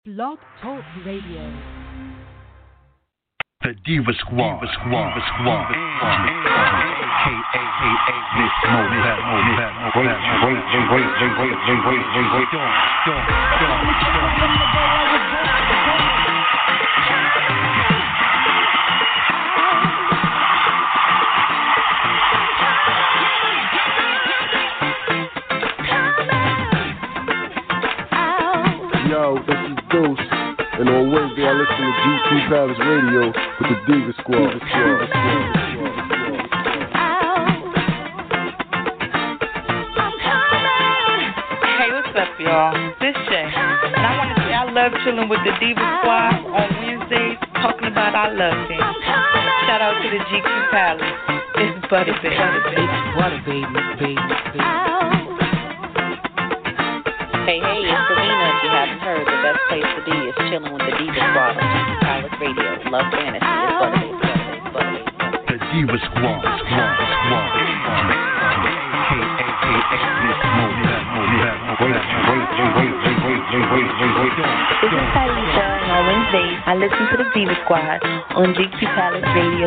Blog Talk Radio. The Diva Squad, Diva Squad, Diva Squad, Yo, this is Deuce, and on Wednesday I listen to GQ Palace Radio with the Diva Squad. Hey, what's up, y'all? This Shay, and I want to say I love chilling with the Diva Squad on Wednesdays, talking about our love team. Shout out to the GQ Palace. It's Butter Baby. It's Butter Baby. Hey, it's Selena. If you haven't heard, the best place to be is chilling with the Diva Squad on GQ Palace Radio. Love fantasy. It's Butter Baby. The Diva Squad, This is Talisa, and on Wednesdays, I listen to the Diva Squad on GQ Palace Radio.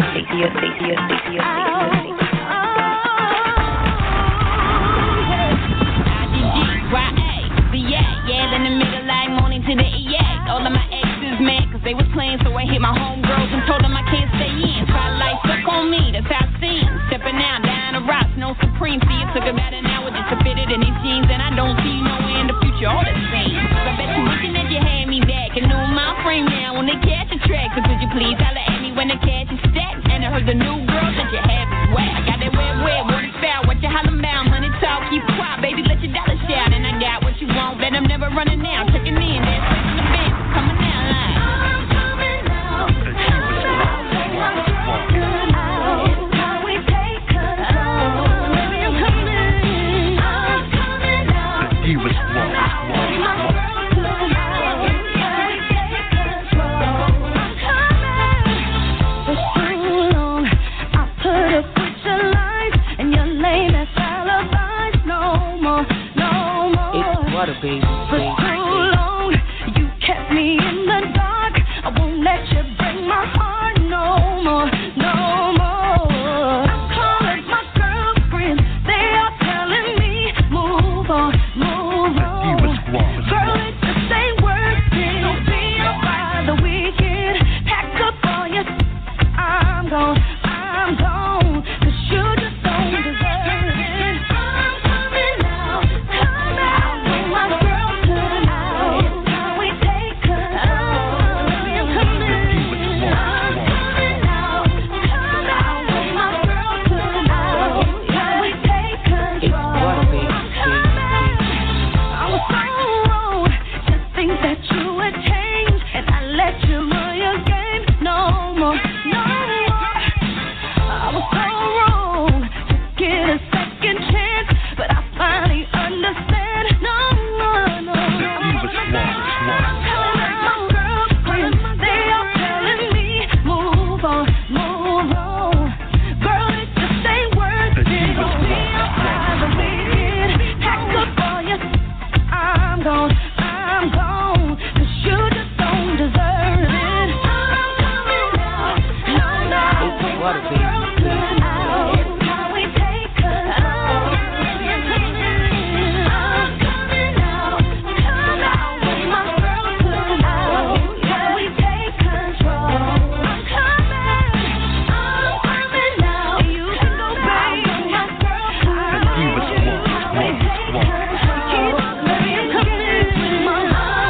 Yeah, in the middle like morning to the EA. All of my exes mad cause they was playing, so I hit my homegirls and told them I can't stay in. Spotlight stuck on me, that's how I see 'em. Stepping out, down the rocks, no supreme. See, it took about an hour just to fit it in these jeans, and I don't see nowhere in the future all the same. So I bet you wishing that you had me back and knew my frame now when they catch a track. So could you please holler at me when the cash is stacked? And I heard the new girl that you have is whack. I got that wet, what is foul, what you hollering about? Money talk, keep quiet, baby, let your dollar shout. And I got what you want, bet I'm never running out. Checking in, that's in the bench, coming out like I'm coming out. How we take control. I'm coming out. The Diva Squad. Butter Baby. For too long, you kept me in the dark. I won't let you break my heart no more. I'm calling my girlfriends, they are telling me move on. Girl, it just ain't worth it. Don't be up by the weekend. Pack up all your I'm gone. 'Cause you just don't deserve it. I'm coming out. My girl tonight, how we take control. I'm coming out. My girl tonight, how we take control. I'm coming. I was so wrong to think that you would change, and I let you run your game no more. I was so wrong to get a second chance, but I finally understand. No. My girlfriends, they are telling me move on. Girl, it just ain't worth it. Don't be outside the weekend. Pack up all your I'm gone. 'Cause you just don't deserve it. I'm coming out. No. Butter Baby. How we take control. I'm coming out. My girl tonight, how we take control. I'm coming out. You can go baby. My girl tonight, how we take control. I'm coming out.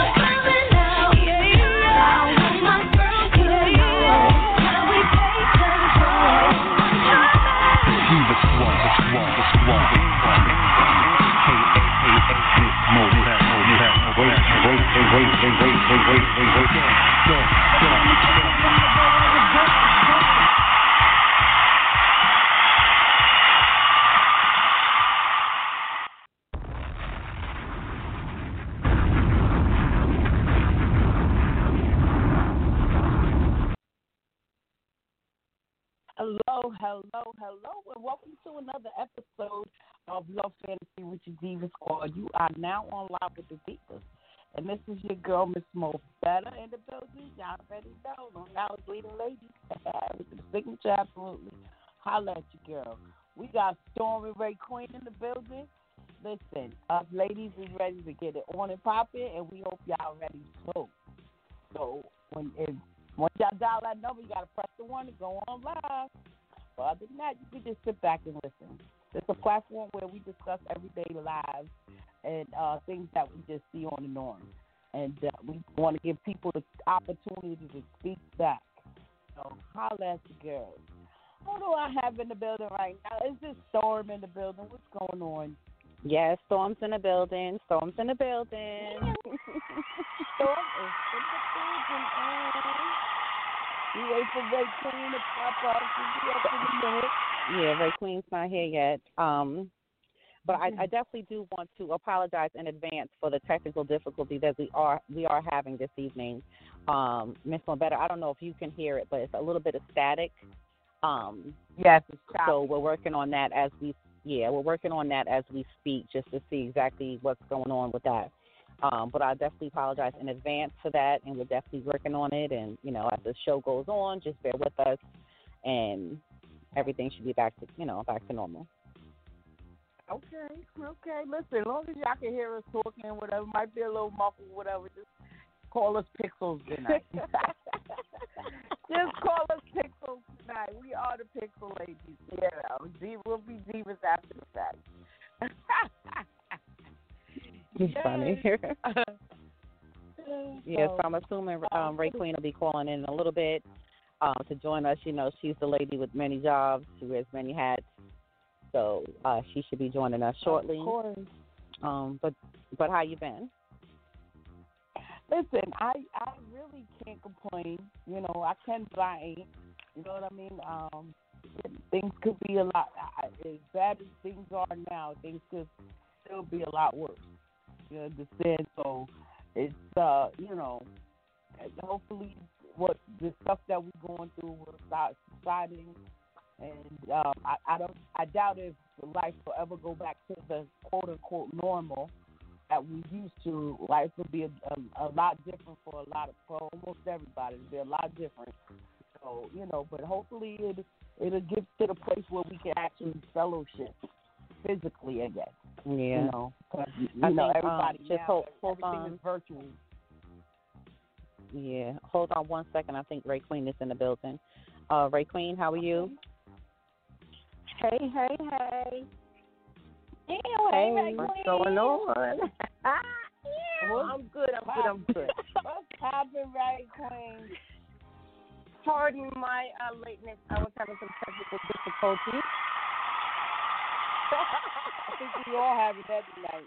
My girl tonight, how we take control. Diva Squad, the squad. Hello, and welcome to another episode of Love Fantasy with your Diva Squad. You are now on live with the Divas. And this is your girl, Miss Mo Better in the building. Y'all already know. Long Island leading lady. With the signature, absolutely. Holla at your girl. We got Stormy Ray Queen in the building. Listen, us ladies is ready to get it on and popping, and we hope y'all ready too. So once y'all dial that number, you gotta press the one to go on live. But other than that, you can just sit back and listen. It's a platform where we discuss everyday lives and things that we just see on the norm. And we want to give people the opportunity to speak back. So holla at the girls. Who do I have in the building right now? Is this Storm in the building? What's going on? Yes, Storm's in the building. Storm's in the building. Storm is in the building. We wait for Ray Queen to pop up. She'll be up in a minute. Yeah, Ray Queen's not here yet. But I definitely do want to apologize in advance for the technical difficulty that we are having this evening. Miss Better, I don't know if you can hear it, but it's a little bit of static. Yes, it's choppy. So we're working on that as we speak, just to see exactly what's going on with that. But I definitely apologize in advance for that, and we're definitely working on it. And as the show goes on, just bear with us, and everything should be back to normal. Okay. Listen, as long as y'all can hear us talking, whatever, might be a little muffled, whatever, just call us Pixels tonight. Just call us Pixels tonight. We are the Pixel ladies. We'll be divas after the fact. It's funny. Yes, so I'm assuming Ray Queen will be calling in a little bit to join us. She's the lady with many jobs, who wears many hats. So she should be joining us shortly. Of course. But how you been? Listen, I really can't complain. I can, but I ain't. You know what I mean? Things could be a lot. As bad as things are now, things could still be a lot worse. You understand? So it's, hopefully what the stuff that we're going through will start subsiding. And I doubt if life will ever go back to the quote unquote normal that we used to. Life would be a lot different for almost everybody. It'll be a lot different. So but hopefully it'll get to the place where we can actually fellowship physically again. Yeah. Everybody just now, hold everything on. is virtual. Yeah, hold on 1 second. I think Ray Queen is in the building. Ray Queen, how are you? Hey. Hey, what's going on? I'm good. What's happening, Ray Queen? Pardon my lateness. I was having some technical difficulties. I think we all have that tonight.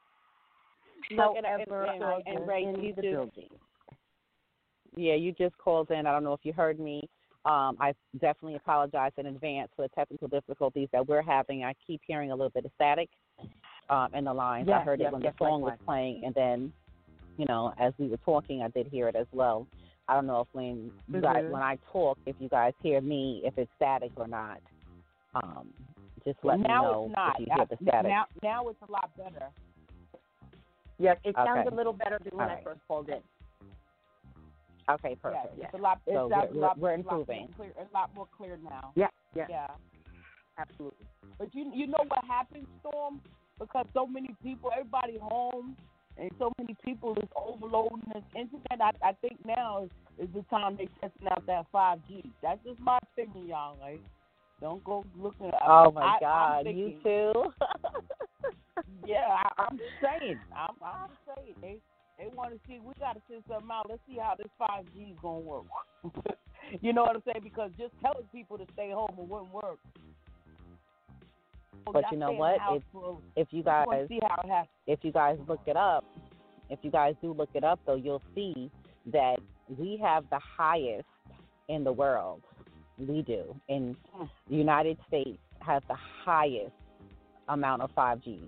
However, and Ray, in the building. Yeah, you just called in. I don't know if you heard me. I definitely apologize in advance for the technical difficulties that we're having. I keep hearing a little bit of static in the lines. I heard it when the song was playing, and then, as we were talking, I did hear it as well. I don't know if when I talk, if you guys hear me, if it's static or not. Just let me know if you hear the static. Now it's a lot better. Yes, it sounds a little better than when I first called in. Okay, perfect. Yeah, it's a lot. So we're improving. A lot more clear now. Yeah. Absolutely. But you know what happens, Storm? Because so many people, everybody home, and so many people is overloading the internet. I think now is the time they testing out that 5G. That's just my opinion, y'all. Like, don't go looking. Oh my God, you too? Yeah, I'm saying. I'm saying. They want to see, we got to send something out. Let's see how this 5G is going to work. You know what I'm saying? Because just telling people to stay home, it wouldn't work. But you know what? If you guys look it up, if you guys do look it up, though, you'll see that we have the highest in the world. We do. In the United States has the highest amount of 5G.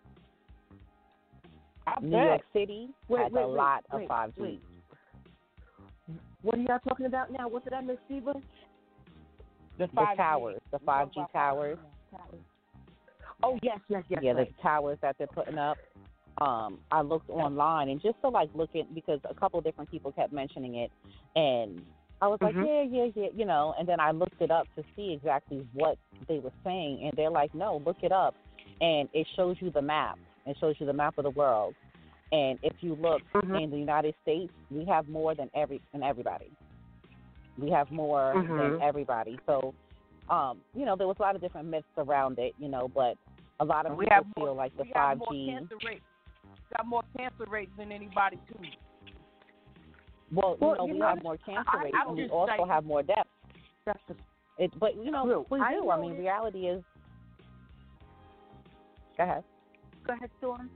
New York City has a lot of 5G. What are y'all talking about now? What did I miss, Steve? The towers, the 5G towers. Oh, yes. Yeah, the towers that they're putting up. I looked online and just to like look at, because a couple of different people kept mentioning it, and I was like, yeah, you know, and then I looked it up to see exactly what they were saying, and they're like, no, look it up, and it shows you the map. It shows you the map of the world, and if you look in the United States, we have more than everybody. We have more than everybody. So, you know, there was a lot of different myths around it, you know, but a lot of people feel like the 5G. Got more cancer rates than anybody too. Well, you know, we have more cancer rates, and we also have more deaths. But you know, we do. I mean, reality is. Go ahead. Go ahead, Storm.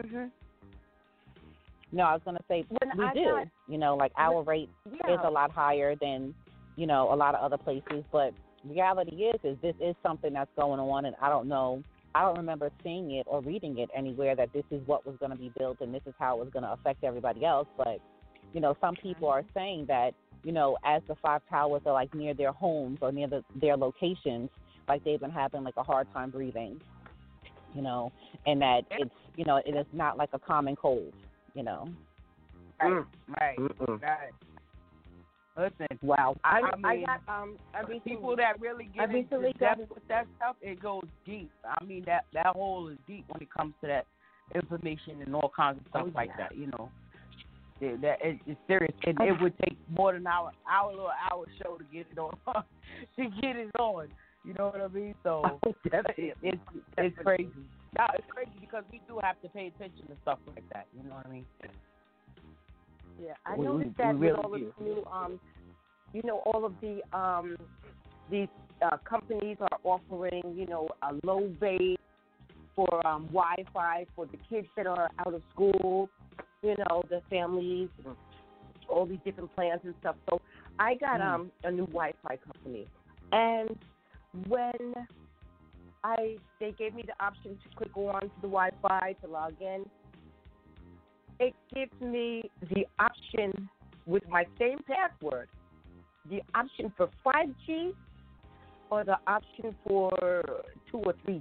No, I was going to say we do. You know, like our rate is a lot higher than, you know, a lot of other places. But reality is this is something that's going on, and I don't know. I don't remember seeing it or reading it anywhere that this is what was going to be built and this is how it was going to affect everybody else. But, you know, some people are saying that, you know, as the 5 towers are like near their homes or near their locations, like they've been having like a hard time breathing, you know, and that it's, you know, it is not like a common cold, you know. Right. Listen, wow. I mean, people that really get into depth with that stuff, it goes deep. I mean, that hole is deep when it comes to that information and all kinds of stuff like that. You know, it's serious, and it would take more than our little hour show to get it on. You know what I mean? So it's crazy. No, it's crazy because we do have to pay attention to stuff like that. You know what I mean? Yeah, I noticed that with all of the new, you know, all of the these companies are offering, you know, a low rate for Wi-Fi for the kids that are out of school, you know, the families, all these different plans and stuff. So I got a new Wi-Fi company, and when they gave me the option to click on to the Wi-Fi to log in, it gives me the option with my same password, the option for 5G or the option for 2 or 3G.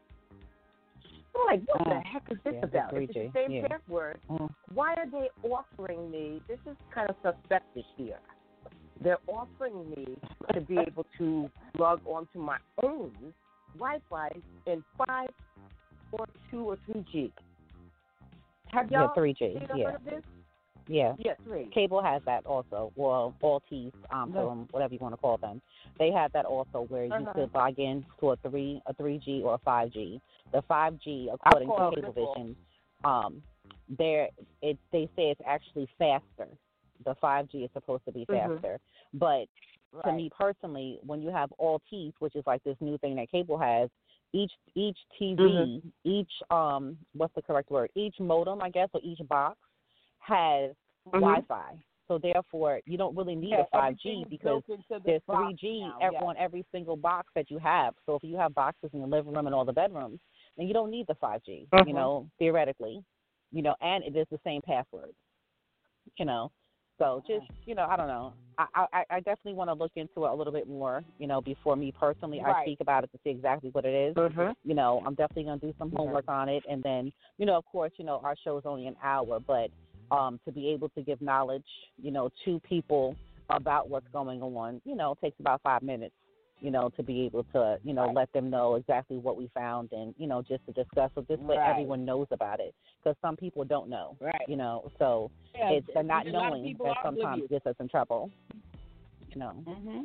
I'm like, what the heck is this about? It's the same password. Why are they offering me? This is kind of suspicious here. They're offering me to be able to log on to my own Wi-Fi in 5 or 2 or 3G. Have y'all 3G. heard of this? Yeah. Yeah, 3. Cable has that also. Well, Altice, whatever you want to call them. They have that also where you could log in to a 3G or a 5G. The 5G, according to Cablevision, they say it's actually faster. The 5G is supposed to be faster. But to me personally, when you have Altice, which is like this new thing that Cable has, each TV, each what's the correct word? Each modem, I guess, or each box has Wi-Fi. So therefore, you don't really need a 5G because there's 3G on every single box that you have. So if you have boxes in the living room and all the bedrooms, then you don't need the 5G. You know, theoretically, you know, and it is the same password. You know. So just, you know, I don't know. I definitely want to look into it a little bit more, you know, before me personally I speak about it to see exactly what it is. You know, I'm definitely going to do some homework on it. And then, you know, of course, you know, our show is only an hour, but to be able to give knowledge, you know, to people about what's going on, you know, takes about 5 minutes, you know, to be able to, you know, let them know exactly what we found and, you know, just to discuss, so just let everyone knows about it. Because some people don't know, you know, so it's the not knowing that sometimes gets us in trouble, you know.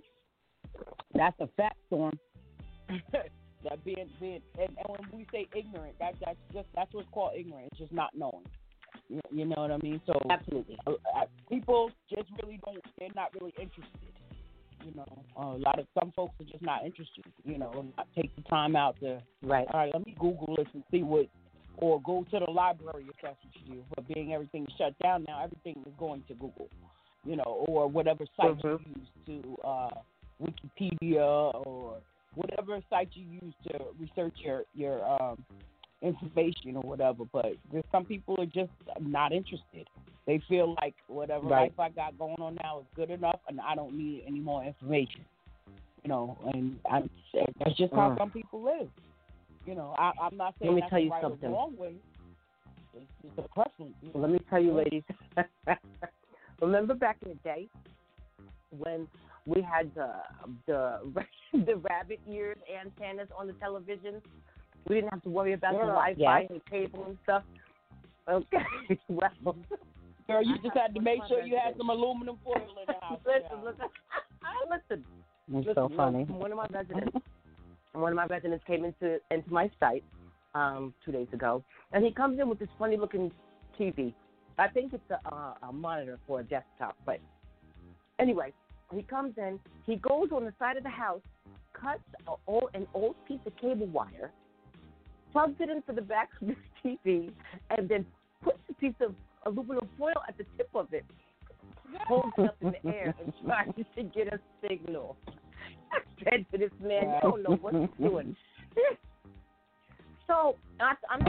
That's a fact, Storm. That being and when we say ignorant, that's what's called ignorant. It's just not knowing. You know what I mean? So absolutely, people just really don't. They're not really interested. You know, some folks are just not interested. You know, not take the time out to all right, let me Google this and see what. Or go to the library if that's what you do. But being everything shut down now, everything is going to Google, you know, or whatever site you use to Wikipedia or whatever site you use to research your information or whatever. But there's some people are just not interested. They feel like whatever life I got going on now is good enough, and I don't need any more information. You know, and that's just how some people live. You know, I'm not saying that's the right or wrong way. It's a preference. Well, let me tell you, ladies. Remember back in the day when we had the rabbit ears antennas on the television? We didn't have to worry about the Wi-Fi and the cable and stuff. Okay, well. Girl, you just had to make sure you had some aluminum foil in the house. Listen. It's so funny. One of my residents came into my site 2 days ago, and he comes in with this funny looking TV. I think it's a monitor for a desktop, but anyway, he comes in. He goes on the side of the house, cuts an old piece of cable wire, plugs it into the back of his TV, and then puts a piece of aluminum foil at the tip of it, holds it up in the air, and tries to get a signal. I said to this man, you don't know what you're doing. So, I'm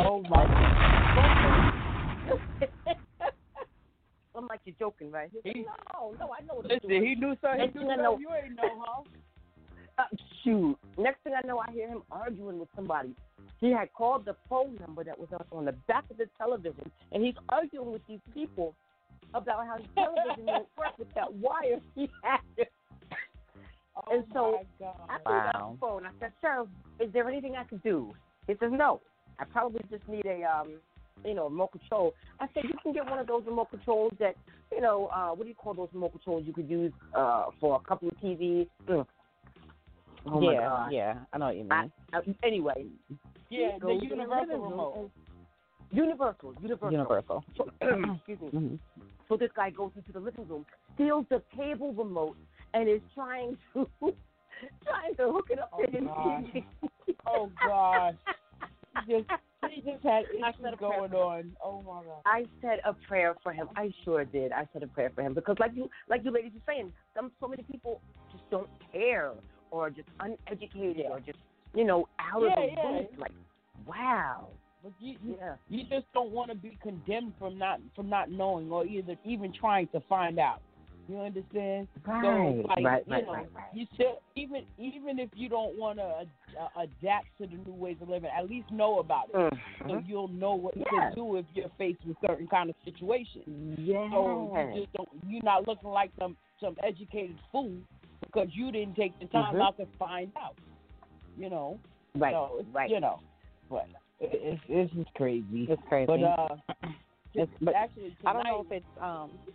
I'm like, you're joking, right? He's like, no, I know what listen, he knew something. Next thing I know, you ain't know, huh? Shoot. Next thing I know, I hear him arguing with somebody. He had called the phone number that was up on the back of the television, and he's arguing with these people about how his television won't work with that wire he had. And so I pulled out the phone. I said, sir, is there anything I can do? He says, no. I probably just need a remote control. I said, you can get one of those remote controls that, what do you call those remote controls you could use for a couple of TVs? Oh my God. Yeah, I know what you mean. Anyway. Yeah, the universal remote. Universal. So, excuse me. Mm-hmm. So this guy goes into the living room, steals the cable remote, and is trying to hook it up to his TV. Oh gosh. He just had issues going on. Oh my God. I said a prayer for him. I sure did. I said a prayer for him because, like you ladies are saying, so many people just don't care, or just uneducated, or just out of the loop. Like, wow. But you just don't want to be condemned from not knowing, or even trying to find out. You understand? Right. So, Right. You still, even if you don't want to adapt to the new ways of living, at least know about it, so you'll know what to do if you're faced with certain kind of situations. Yeah. So you're not looking like some educated fool because you didn't take the time out to find out. Right. So, right. But it's just crazy. It's crazy. But actually, tonight, I don't know if it's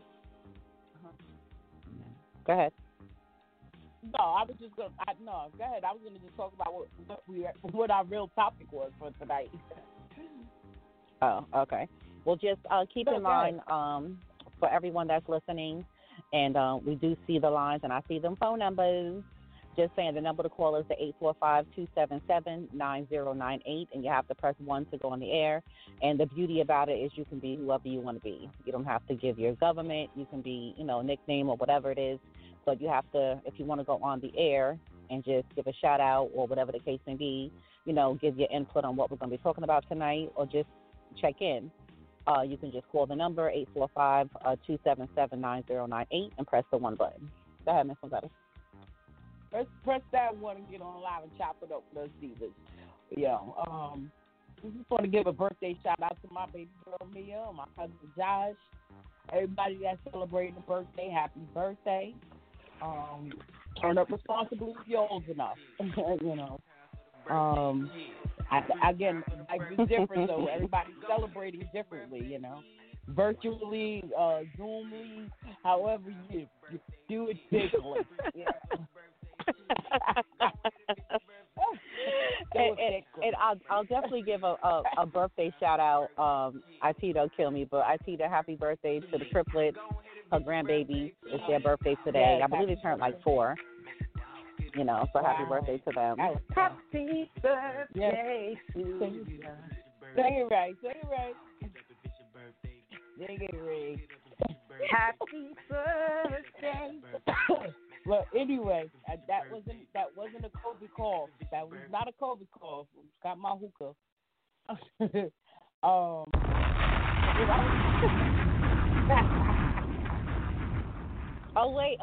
Go ahead. No, I was just gonna. Go ahead. I was gonna just talk about what our real topic was for tonight. Oh, okay. Well, just keep in mind for everyone that's listening, and we do see the lines, and I see them phone numbers. Just saying, the number to call is the 845-277-9098, and you have to press 1 to go on the air. And the beauty about it is you can be whoever you want to be. You don't have to give your government. You can be, nickname or whatever it is. But you have to, if you want to go on the air and just give a shout out or whatever the case may be, give your input on what we're going to be talking about tonight, or just check in. You can just call the number 845-277-9098 and press the 1 button. Go ahead, Ms. Gonzalez. Press that one and get on live and chop it up with us divas. We just want to give a birthday shout out to my baby girl Mia, my cousin Josh, everybody that's celebrating a birthday. Happy birthday! Turn up responsibly if you're old enough. Again, life is different, so everybody's celebrating differently. Virtually, Zoomly, however you do it digitally. And I'll definitely give a birthday shout out. Itita kill me, but Itita, happy birthday to the triplets. Her grandbabies. It's their birthday today. I believe they turned like 4. So happy birthday to them. Happy birthday to you. Sing it right. Sing it right. Happy birthday. Well, anyway, that wasn't a COVID call. That was not a COVID call. Got my hookah. Wait.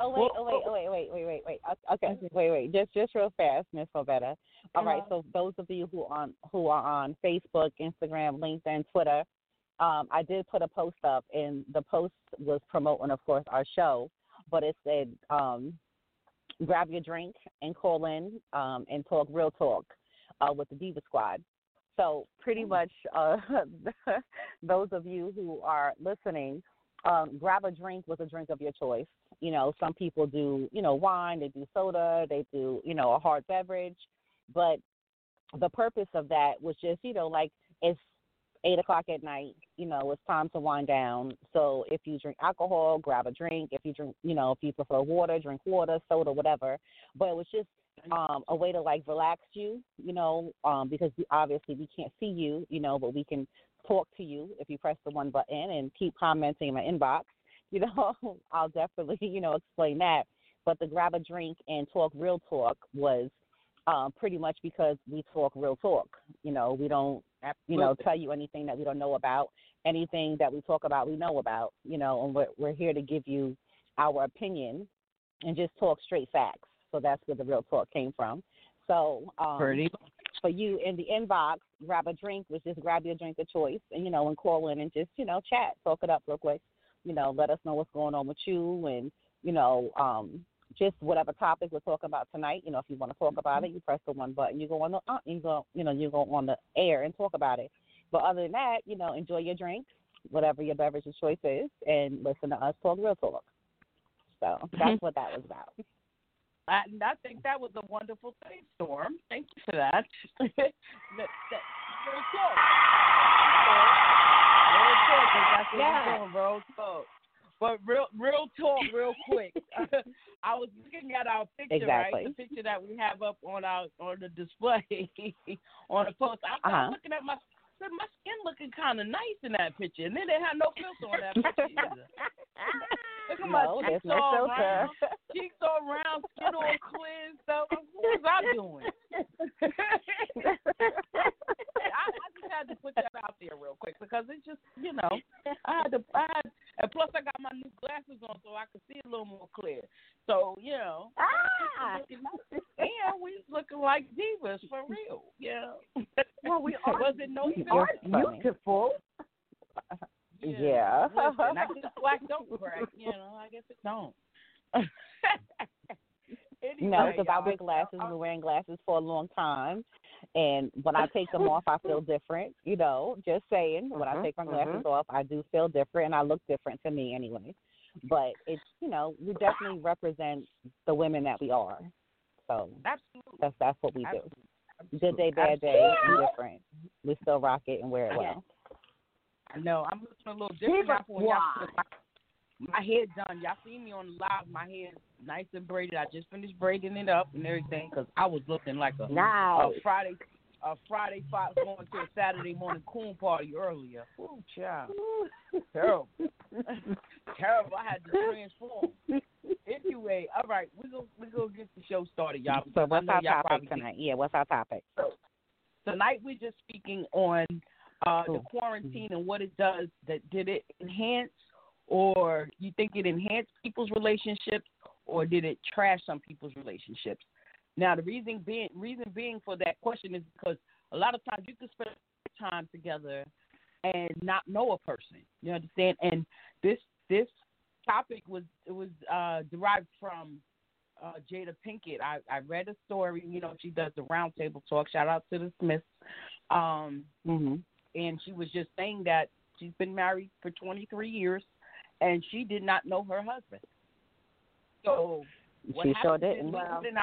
Okay, wait. Just real fast, Miss Fovetta. All right. So those of you who are on Facebook, Instagram, LinkedIn, Twitter, I did put a post up, and the post was promoting, of course, our show, but it said, grab your drink and call in and talk real talk with the Diva Squad. So pretty much those of you who are listening, grab a drink with a drink of your choice. You know, some people do, you know, wine, they do soda, they do, you know, a hard beverage. But the purpose of that was just, you know, like it's 8 o'clock at night, you know, it's time to wind down. So if you drink alcohol, grab a drink. If you drink, you know, if you prefer water, drink water, soda, whatever. But it was just a way to, like, relax you, you know, because obviously we can't see you, you know, but we can talk to you if you press the one button and keep commenting in my inbox. You know, I'll definitely, you know, explain that. But the grab a drink and talk real talk was pretty much because we talk real talk. You know, we don't, you know, tell you anything that we don't know about. Anything that we talk about, we know about, you know, and we're here to give you our opinion and just talk straight facts. So that's where the real talk came from. So for you in the inbox, grab a drink was just grab your drink of choice and, you know, and call in and just, you know, chat, talk it up real quick. You know, let us know what's going on with you and, you know, just whatever topic we're talking about tonight. You know, if you want to talk about it, you press the one button, you go on the you go on the air and talk about it. But other than that, you know, enjoy your drink, whatever your beverage of choice is, and listen to us talk real talk. So that's what that was about. I think that was a wonderful thing, Storm. Thank you for that. Real talk. That's what we're doing, real talk. But real talk, real quick. I was looking at our picture, right? The picture that we have up on the display on the post. I was looking at my skin looking kind of nice in that picture, and then they had no filter on that picture either. Look at my cheeks all round, skin all clear and stuff. What was I doing? I just had to put that out there real quick because it's just, you know, and plus I got my new glasses on so I could see a little more clear. So, you know, and we looking like divas for real. Yeah. Well, we are. Was it no beautiful? Yeah. Listen, I guess black don't crack. You know, I guess it don't. Anyway, no, because I wear glasses. I've been wearing glasses for a long time. And when I take them off, I feel different. You know, just saying. When I take my glasses off, I do feel different, and I look different to me anyway. But it's, you know, we definitely represent the women that we are. So that's what we do. Good day, bad day, indifferent. We still rock it and wear it well. I know. I'm looking a little different now for y'all. My hair done. Y'all see me on the live. My hair is nice and braided. I just finished braiding it up and everything because I was looking like a Friday fight going to a Saturday morning coon party earlier. Ooh, child. Terrible. Terrible. I had to transform. Anyway, all right. We're gonna get the show started, y'all. So what's our topic tonight? Yeah, what's our topic? So, tonight we're just speaking on the quarantine and what it does. Did it enhance, or you think it enhanced people's relationships, or did it trash some people's relationships? Now, the reason being for that question is because a lot of times you can spend time together and not know a person. You understand? And this topic was derived from Jada Pinkett. I read a story. You know, she does the roundtable talk. Shout out to the Smiths. And she was just saying that she's been married for 23 years, and she did not know her husband. So what she sure didn't.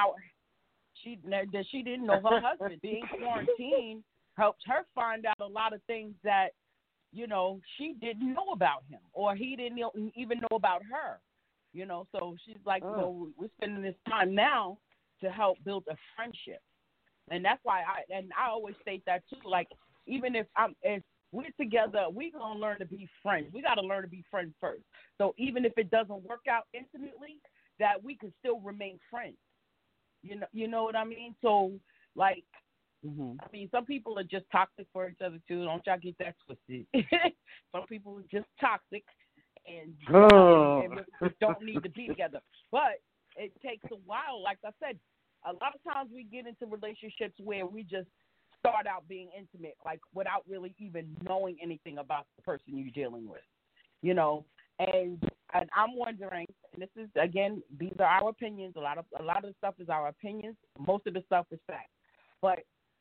She didn't know her husband. Being quarantined helped her find out a lot of things that, you know, she didn't know about him, or he didn't even know about her. You know, so she's like, you know, we're spending this time now to help build a friendship, and that's why I always state that too. Like, even if we're together, we're gonna learn to be friends. We got to learn to be friends first. So even if it doesn't work out intimately, that we can still remain friends. You know what I mean? So, like, I mean, some people are just toxic for each other too. Don't y'all get that twisted. Some people are just toxic and we don't need to be together. But it takes a while. Like I said, a lot of times we get into relationships where we just start out being intimate, like without really even knowing anything about the person you're dealing with, you know. And I'm wondering, and this is again, these are our opinions. A lot of the stuff is our opinions. Most of the stuff is fact. But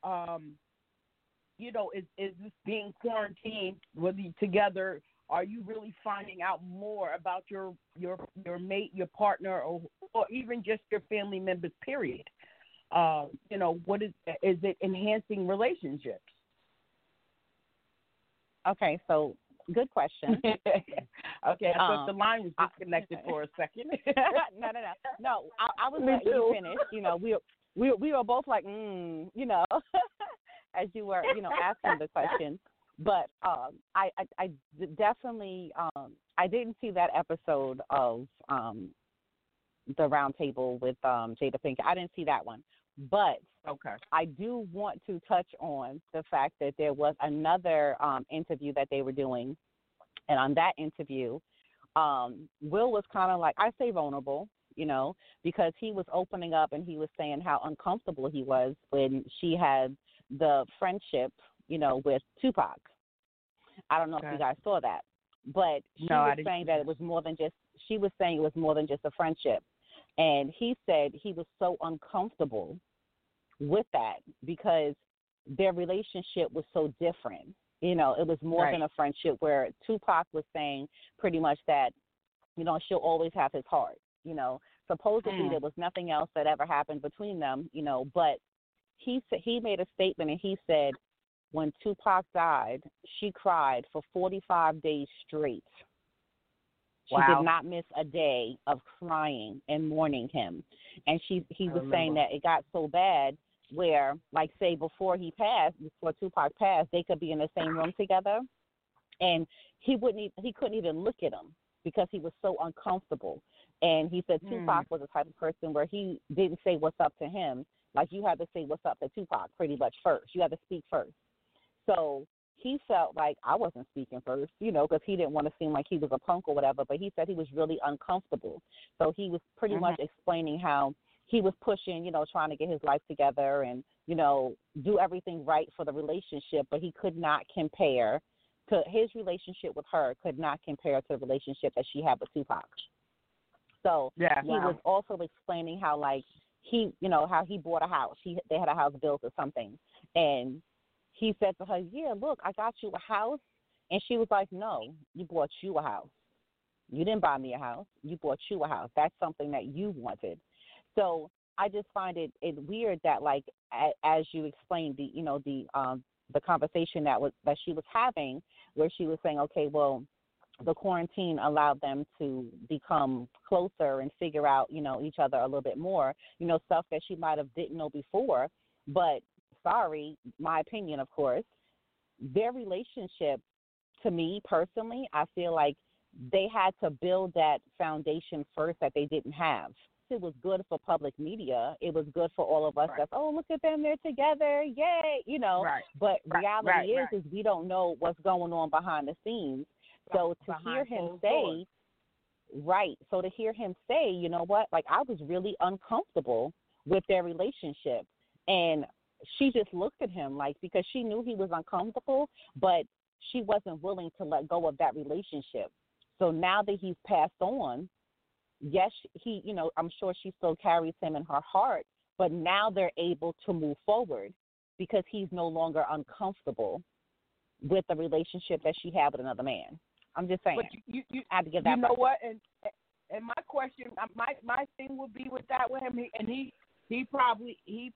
you know, is this being quarantined with you together? Are you really finding out more about your mate, your partner, or even just your family members? Period. You know, what is it enhancing relationships? Okay, so good question. Okay, I thought the line was disconnected for a second. No. I was letting you finish. You know, we were both like, you know, as you were, you know, asking the question. But I definitely I didn't see that episode of the Round Table with Jada Pinkett. I didn't see that one. But I do want to touch on the fact that there was another interview that they were doing. And on that interview, Will was kind of like, I say vulnerable, you know, because he was opening up and he was saying how uncomfortable he was when she had the friendship, you know, with Tupac. I don't know if you guys saw that. But she was saying that it was more than just, she was saying it was more than just a friendship. And he said he was so uncomfortable with that because their relationship was so different. You know, it was more than a friendship, where Tupac was saying pretty much that, you know, she'll always have his heart. You know, supposedly there was nothing else that ever happened between them, you know, but he made a statement and he said when Tupac died, she cried for 45 days straight. She did not miss a day of crying and mourning him. And he was saying that it got so bad where, like, say, before Tupac passed, they could be in the same room together, and he couldn't even look at him because he was so uncomfortable. And he said Tupac was the type of person where he didn't say what's up to him. Like, you had to say what's up to Tupac pretty much first. You had to speak first. So he felt like I wasn't speaking first, you know, because he didn't want to seem like he was a punk or whatever, but he said he was really uncomfortable. So he was pretty much explaining how he was pushing, you know, trying to get his life together and, you know, do everything right for the relationship, but he could not compare to his relationship with her, could not compare to the relationship that she had with Tupac. So he was also explaining how, like, he, you know, how he bought a house. They had a house built or something. And he said to her, yeah, look, I got you a house. And she was like, no, you bought you a house. You didn't buy me a house. You bought you a house. That's something that you wanted. So I just find it weird that, like, as you explained, the conversation that she was having, where she was saying, okay, well, the quarantine allowed them to become closer and figure out, you know, each other a little bit more, you know, stuff that she might have didn't know before. But sorry, my opinion, of course, their relationship, to me personally, I feel like they had to build that foundation first that they didn't have. It was good for public media. It was good for all of us. That's, oh, look at them, they're together, yay, you know. But reality is we don't know what's going on behind the scenes. So to hear him say, you know what, like, I was really uncomfortable with their relationship. And she just looked at him, like, because she knew he was uncomfortable, but she wasn't willing to let go of that relationship. So now that he's passed on, yes, he, you know, I'm sure she still carries him in her heart, but now they're able to move forward because he's no longer uncomfortable with the relationship that she had with another man. I'm just saying. But you I had to give that. You know what? And my question, my thing would be with that with him, and he probably, you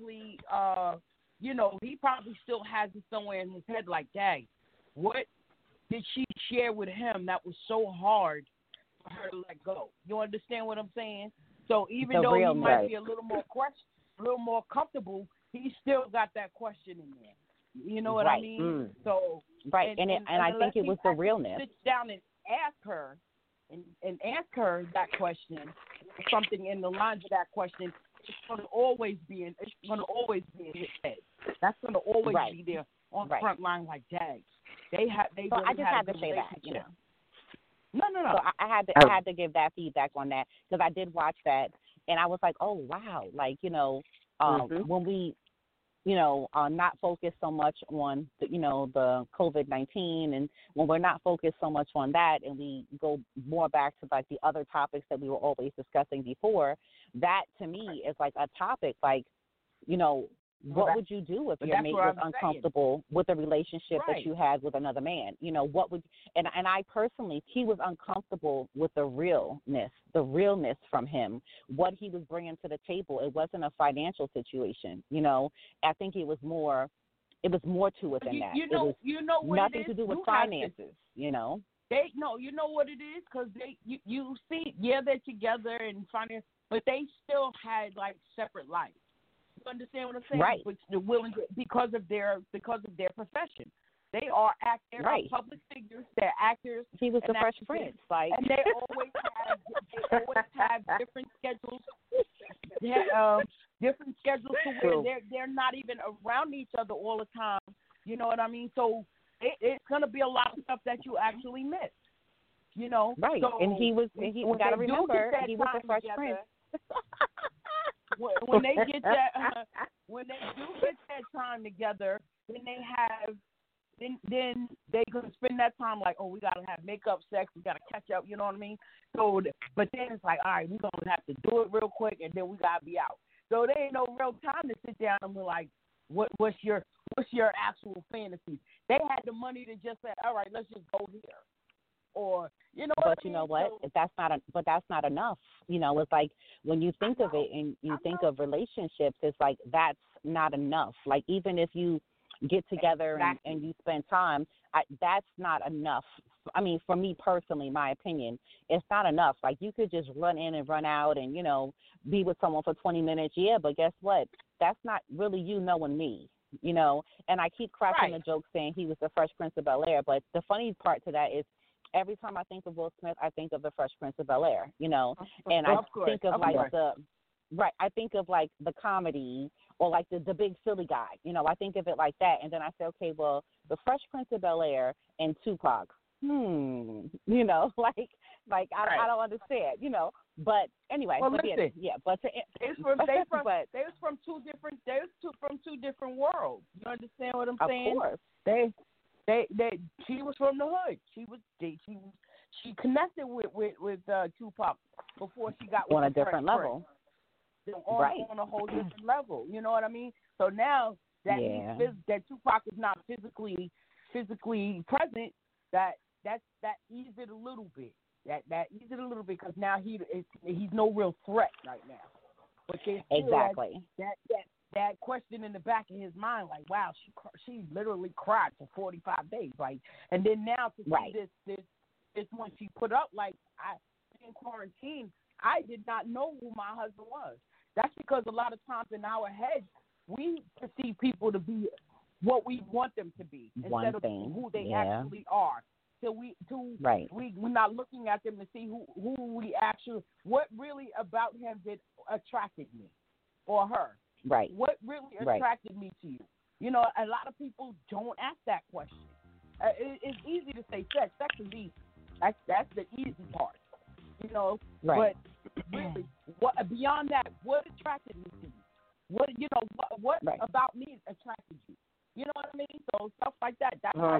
know, he probably still has it somewhere in his head, like, dang, what did she share with him that was so hard for her to let go? You understand what I'm saying? So even though he might be a little more comfortable, he still got that question in there. You know what I mean? So and I think it was the realness. Sit down and ask her, and ask her that question, something in the lines of that question. It's going to always be in his head. That's going to always be there on the front line, like, dang. So I just had to say that, you know. No. So I had to give that feedback on that, because I did watch that, and I was like, oh wow, like, you know, when we not focus so much on the COVID-19, and when we're not focused so much on that, and we go more back to like the other topics that we were always discussing before, that to me is like a topic like, what would you do if your mate was uncomfortable with a relationship that you had with another man? What would, and I personally, he was uncomfortable with the realness from him, what he was bringing to the table. It wasn't a financial situation, I think it was more to it than that. It was nothing to do with finances, you know what it is, because you see, they're together and finance, but they still had like separate lives. You understand what I'm saying? Right. Which they're willing to, because of their profession. They are public figures. They're actors. He was the Fresh Prince, and they always have different schedules. Different schedules to where they're not even around each other all the time. You know what I mean? So it's gonna be a lot of stuff that you actually miss. Right. So and he got to remember he was the Fresh Prince. when they get that, when they do get that time together, then they gonna spend that time like, oh, we gotta have makeup, sex, we gotta catch up. You know what I mean? So, but then it's like, all right, we're gonna have to do it real quick, and then we gotta be out. So there ain't no real time to sit down and be like, what's your actual fantasy? They had the money to just say, all right, let's just go here. Or but you know what? That's not enough. It's like when you think of it and you think of relationships, it's like that's not enough. Like even if you get together and you spend time, that's not enough. I mean, for me personally, my opinion, it's not enough. Like you could just run in and run out and be with someone for 20 minutes. Yeah, but guess what? That's not really you knowing me. And I keep cracking the joke saying he was the Fresh Prince of Bel-Air, but the funny part to that is, every time I think of Will Smith, I think of the Fresh Prince of Bel-Air, and I think of like I think of like the comedy or like the big silly guy, I think of it like that, and then I say, okay, well, the Fresh Prince of Bel-Air and Tupac, like I don't understand, but anyway, well, but listen, they was from two different worlds. You understand what I'm saying? Of course. She was from the hood. She connected with Tupac before she got with on a different level. On a whole different level. You know what I mean? So now that that Tupac is not physically present, that eased it a little bit. That eased it a little bit because now he's no real threat right now. But exactly that question in the back of his mind, like, wow, she literally cried for 45 days, like, and then now to see this one she put up, like, in quarantine, I did not know who my husband was. That's because a lot of times in our heads, we perceive people to be what we want them to be instead of who they actually are. So we're not looking at them to see who we actually, what really about him that attracted me or her. Right. What really attracted me to you? A lot of people don't ask that question. It's easy to say sex. Sex is easy. That's the easy part. Right. But really, what beyond that? What attracted me to you? What about me attracted you? You know what I mean? So stuff like that.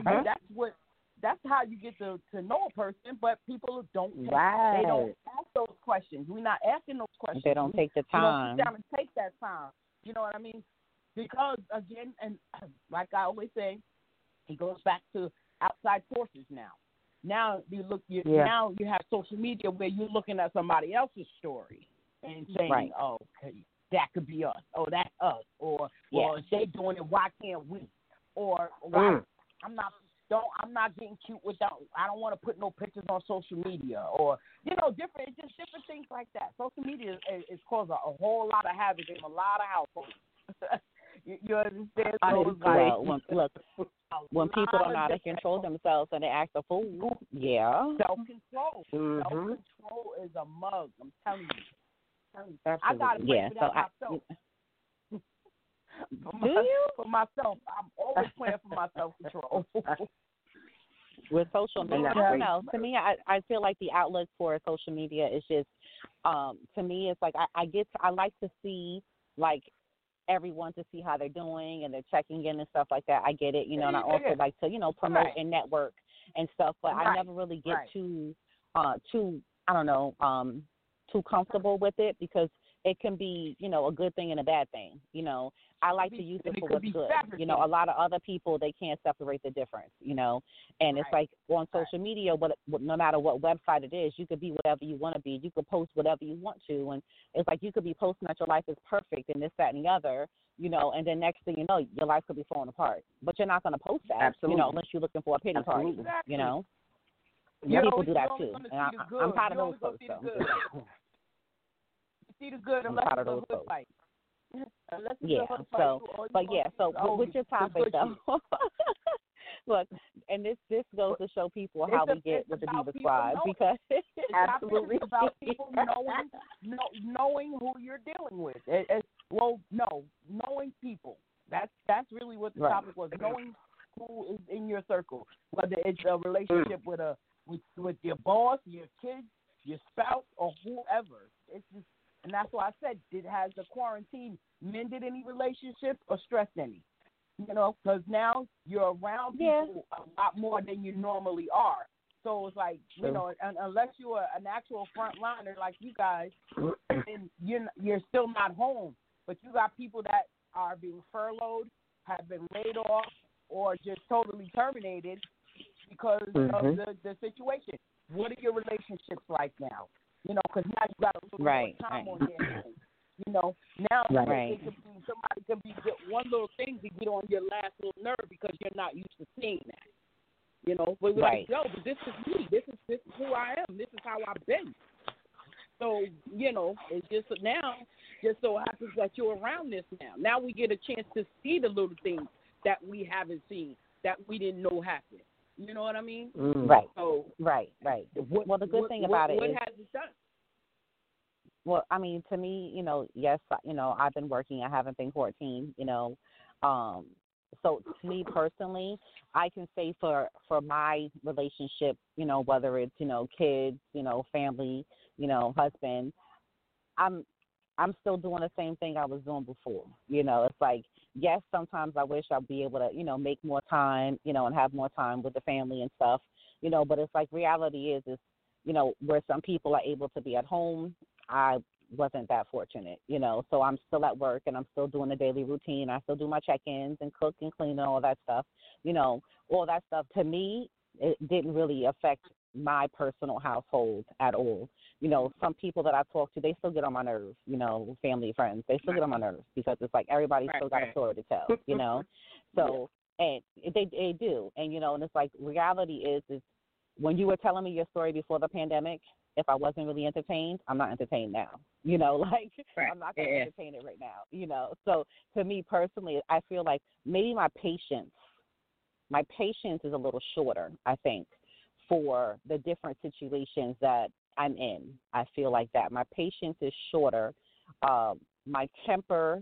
That's how you get to know a person. But people don't. They don't ask those questions. We're not asking those questions. They don't take the time. Sit down and take that time. You know what I mean? Because, again, and like I always say, it goes back to outside forces now. Now now you have social media where you're looking at somebody else's story and saying, oh, okay, that could be us. Oh, that's us. Or if they doing it, why can't we? Or I'm not getting cute without. I don't want to put no pictures on social media, or different things like that. Social media is causing a whole lot of havoc in a lot of households. you understand? When people don't know how to control themselves and they act a fool, self-control. Self-control is a mug. I'm telling you. I got to play for that myself. Do you? For myself. I'm always playing for my self-control. With social media, I don't know. To me, I feel like the outlook for social media is just, to me, it's like I like to see, like, everyone to see how they're doing and they're checking in and stuff like that. I get it, you know, and I also like to, you know, promote and network and stuff, but I never really get too I don't know, too comfortable with it because it can be, you know, a good thing and a bad thing. You know, I like to use it for what's good. You know, a lot of other people, they can't separate the difference, you know. And it's like on social media, no matter what website it is, you could be whatever you want to be. You could post whatever you want to. And it's like you could be posting that your life is perfect and this, that, and the other, you know, and then next thing you know, your life could be falling apart. But you're not going to post that, you know, unless you're looking for a pity party, you know. People do that too. And I'm proud of those folks, though. See the good unless it's a hood fight. So with your topic though, look, and this goes to show people how we get with the Diva Squad because absolutely it's about people knowing who you're dealing with. Knowing people. That's really what the topic was. Knowing who is in your circle, whether it's a relationship with your boss, your kids, your spouse, or whoever. It's just. And that's why I said, has the quarantine mended any relationships or stressed any? You know, because now you're around people a lot more than you normally are. So it's like, you know, unless you're an actual frontliner like you guys, then you're still not home. But you got people that are being furloughed, have been laid off, or just totally terminated because of the situation. What are your relationships like now? You know, because now you got a little more time on your hands. You know, now somebody can get one little thing to get on your last little nerve because you're not used to seeing that. You know, but we're like, yo, but this is me. This is who I am. This is how I've been. So, you know, it's just now, just so happens that you're around this now. Now we get a chance to see the little things that we haven't seen, that we didn't know happened. You know what I mean? Right. So, right. Well, the good thing about it is, what has it done? Well, I mean, to me, you know, yes, you know, I've been working. I haven't been 14, you know. So to me personally, I can say for my relationship, you know, whether it's, you know, kids, you know, family, you know, husband, I'm still doing the same thing I was doing before. You know, it's like, yes, sometimes I wish I'd be able to, you know, make more time, you know, and have more time with the family and stuff, you know, but it's like reality is, you know, where some people are able to be at home, I wasn't that fortunate, you know, so I'm still at work and I'm still doing the daily routine. I still do my check-ins and cook and clean and all that stuff, you know, all that stuff. To me, it didn't really affect my personal household at all. You know, some people that I talk to, they still get on my nerves, you know, family, friends, they still get on my nerves because it's like everybody still got a story to tell, you know. So, and they do. And, you know, and it's like reality is when you were telling me your story before the pandemic, if I wasn't really entertained, I'm not entertained now. You know, like I'm not going to entertain it right now, you know. So to me personally, I feel like maybe my patience is a little shorter, I think, for the different situations that I'm in. I feel like that. My patience is shorter. My temper,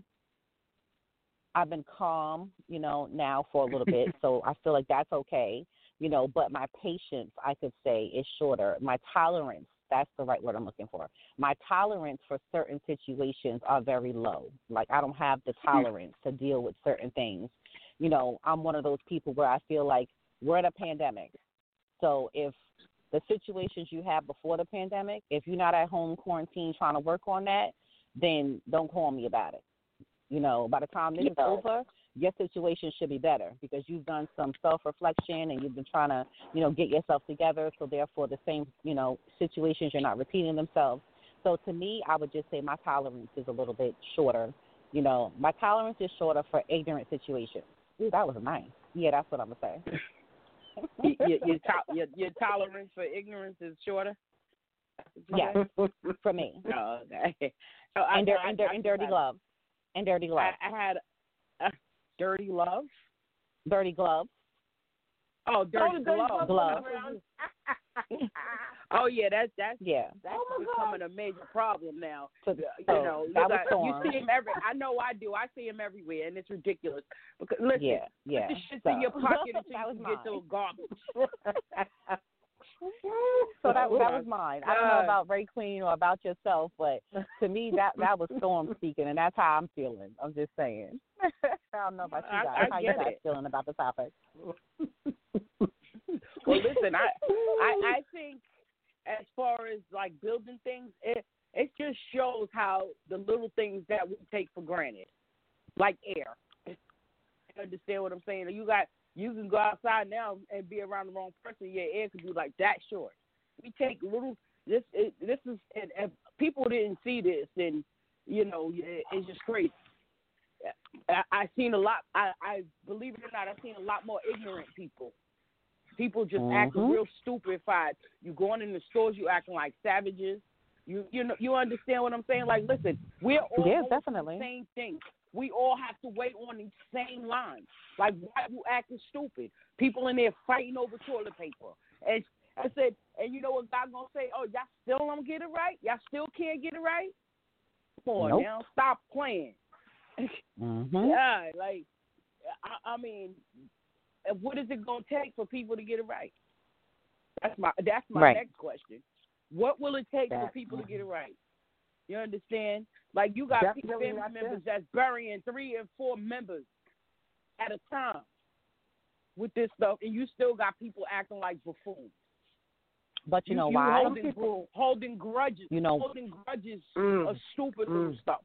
I've been calm, you know, now for a little bit, so I feel like that's okay, you know, but my patience, I could say, is shorter. My tolerance, that's the right word I'm looking for. My tolerance for certain situations are very low. Like, I don't have the tolerance to deal with certain things. You know, I'm one of those people where I feel like we're in a pandemic. So if the situations you had before the pandemic, if you're not at home quarantined trying to work on that, then don't call me about it. You know, by the time this is over, your situation should be better because you've done some self-reflection and you've been trying to, you know, get yourself together. So therefore the same, you know, situations, you're not repeating themselves. So to me, I would just say my tolerance is a little bit shorter. You know, my tolerance is shorter for ignorant situations. Ooh, that was nice. Yeah, that's what I'm going to say. your tolerance for ignorance is shorter? Yes, for me. Oh, okay. So and dirty gloves. And dirty gloves. I had dirty gloves? Dirty gloves. Oh, dirty gloves. Oh yeah, that's becoming a major problem now. So, you know, you see him I know I do. I see him everywhere, and it's ridiculous. Because listen, put the shit in your pocket until you can get to a garbage. So that was mine. I don't know about Ray Queen or about yourself, but to me that was Storm speaking, and that's how I'm feeling. I'm just saying. I don't know about you guys. How you guys feeling about the topic? Well, listen, I think as far as like building things, it just shows how the little things that we take for granted, like air. You understand what I'm saying? You can go outside now and be around the wrong person. Your air could be like that short. We take little. This is if people didn't see this, then it's just crazy. I seen a lot. I believe it or not, I've seen a lot more ignorant people. People just acting real stupefied. You going in the stores, you acting like savages. You understand what I'm saying? Like, listen, we're all definitely the same thing. We all have to wait on these same lines. Like, why you acting stupid? People in there fighting over toilet paper. And I said, and you know what God gonna say? Oh, y'all still don't get it right? Y'all still can't get it right? Come on now, stop playing. Yeah, like, I mean, what is it gonna take for people to get it right? That's my next question. What will it take for people to get it right? You understand? Like, you got family members that's burying 3 and 4 members at a time with this stuff, and you still got people acting like buffoons. But you know why? Holding grudges. Holding grudges of stupid little stuff.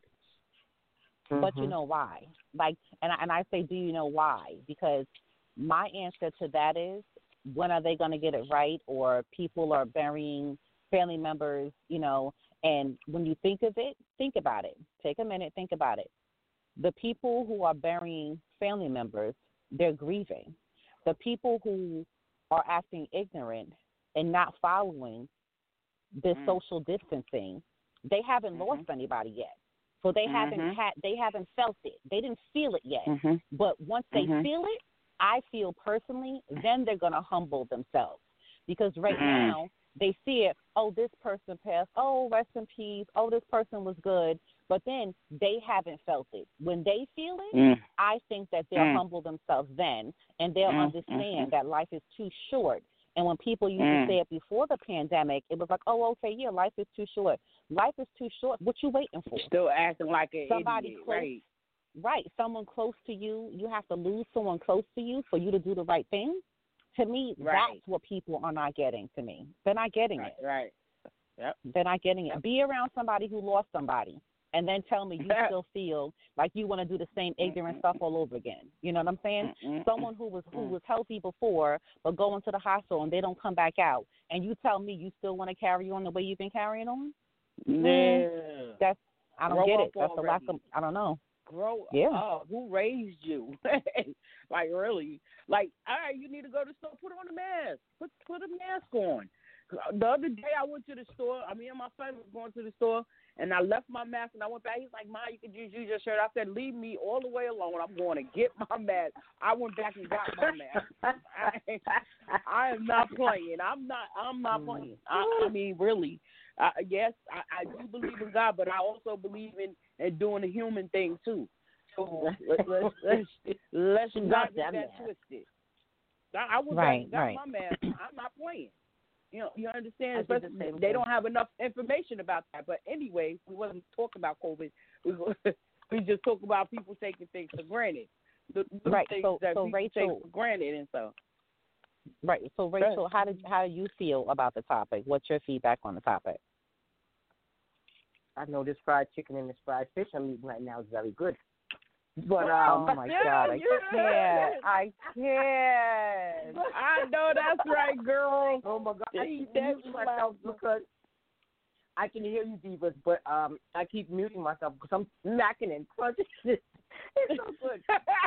But you know why? Like, and I say, do you know why? Because my answer to that is, when are they going to get it right? Or people are burying family members, and when you think of it, think about it. Take a minute, think about it. The people who are burying family members, they're grieving. The people who are acting ignorant and not following this social distancing, they haven't lost anybody yet. So they haven't felt it. They didn't feel it yet. But once they feel it, I feel personally, then they're going to humble themselves. Because right now, they see it, oh, this person passed, oh, rest in peace, oh, this person was good, but then they haven't felt it. When they feel it, I think that they'll humble themselves then, and they'll understand that life is too short. And when people used to say it before the pandemic, it was like, oh, okay, yeah, life is too short. Life is too short. What you waiting for? Still acting like an somebody idiot, close, right? Someone close to you. You have to lose someone close to you for you to do the right thing. To me, that's what people are not getting. To me, they're not getting it. Right. Yep. They're not getting it. Be around somebody who lost somebody, and then tell me you still feel like you want to do the same ignorant stuff all over again. You know what I'm saying? Someone who was healthy before, but going to the hospital and they don't come back out, and you tell me you still want to carry on the way you've been carrying on? Yeah. I don't get it. That's a lack of. I don't know. Grow up. Who raised you? Like, really? Like, all right, you need to go to the store. Put on a mask. Put a mask on. The other day I went to the store. Me and my son was going to the store, and I left my mask, and I went back. He's like, Ma, you could use your shirt. I said, leave me all the way alone. I'm going to get my mask. I went back and got my mask. I am not playing. I'm not playing. I mean, really. Yes, I do believe in God, but I also believe in doing the human thing too. So let's not get that twisted. I was got my mask. I'm not playing. You understand? Especially they don't have enough information about that. But anyway, we wasn't talking about COVID. We just talk about people taking things for granted. The things that people Rachel, take for granted and stuff. Right. So Rachel, how do you feel about the topic? What's your feedback on the topic? I know this fried chicken and this fried fish I'm eating right now is very good. But oh my God, I can't. I know that's right, girl. Oh my God, I keep muting myself because I can hear you, divas, but I keep muting myself because I'm smacking and crunching. It's so good.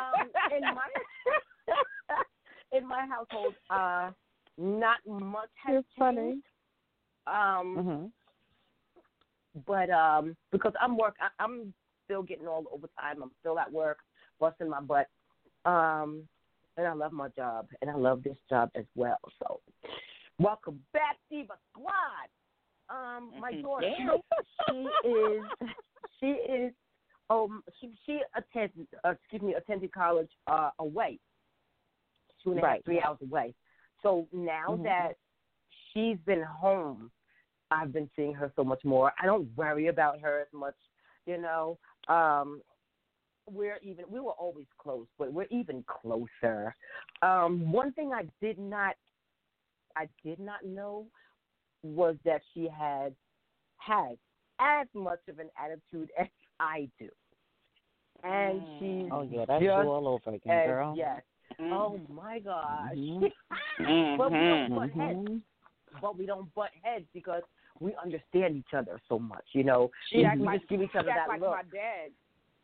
In my household, not much has changed. But because I'm still getting all the overtime. I'm still at work, busting my butt. And I love my job, and I love this job as well. So, welcome back, Diva Squad. My daughter, she attended college away, 2.5, 3 hours away. So now that she's been home, I've been seeing her so much more. I don't worry about her as much, you know. We were always close, but we're even closer. One thing I did not know was that she has as much of an attitude as I do. And she's that's you all over again, girl. Yes. Mm-hmm. Oh my gosh. Mm-hmm. But we don't butt heads. But we don't butt heads because we understand each other so much, you know. We just give each other that like look. My dad.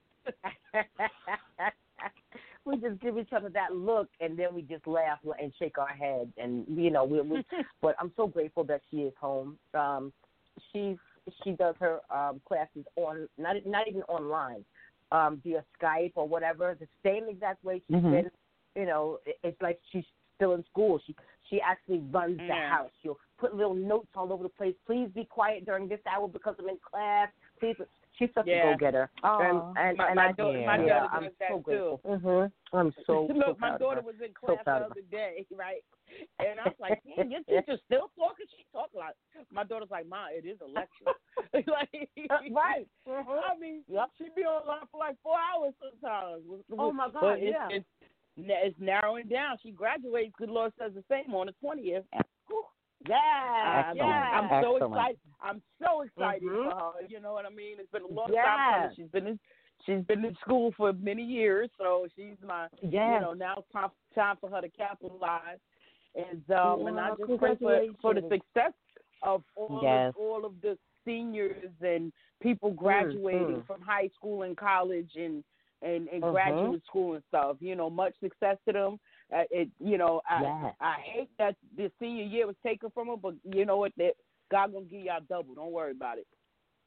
We just give each other that look, and then we just laugh and shake our heads, and you know, we but I'm so grateful that she is home. She does her classes on not even online, via Skype or whatever. The same exact way she's been. You know, it's like she's still in school. She actually runs the house. She'll put little notes all over the place. Please be quiet during this hour because I'm in class. Please. She's such a go-getter. And my daughter I'm does that so grateful. too. I'm so Look, my proud daughter of her. was in class the other day, right? And I was like, "Man, your teacher's still talking? She talk a lot." My daughter's like, "Ma, it is a lecture." Like, right. I mean, she be online for like 4 hours sometimes. Oh my God! But it's narrowing down. She graduates. Good Lord says the same on the 20th. Yeah, I'm so excited. I'm so excited for her. You know what I mean? It's been a long time coming. She's been in school for many years, so she's my. You know, now it's time for her to capitalize. And I just pray for the success of all of the seniors and people graduating from high school and college and graduate school and stuff. You know, much success to them. I hate that the senior year was taken from her, but you know what? That God gonna give y'all double. Don't worry about it.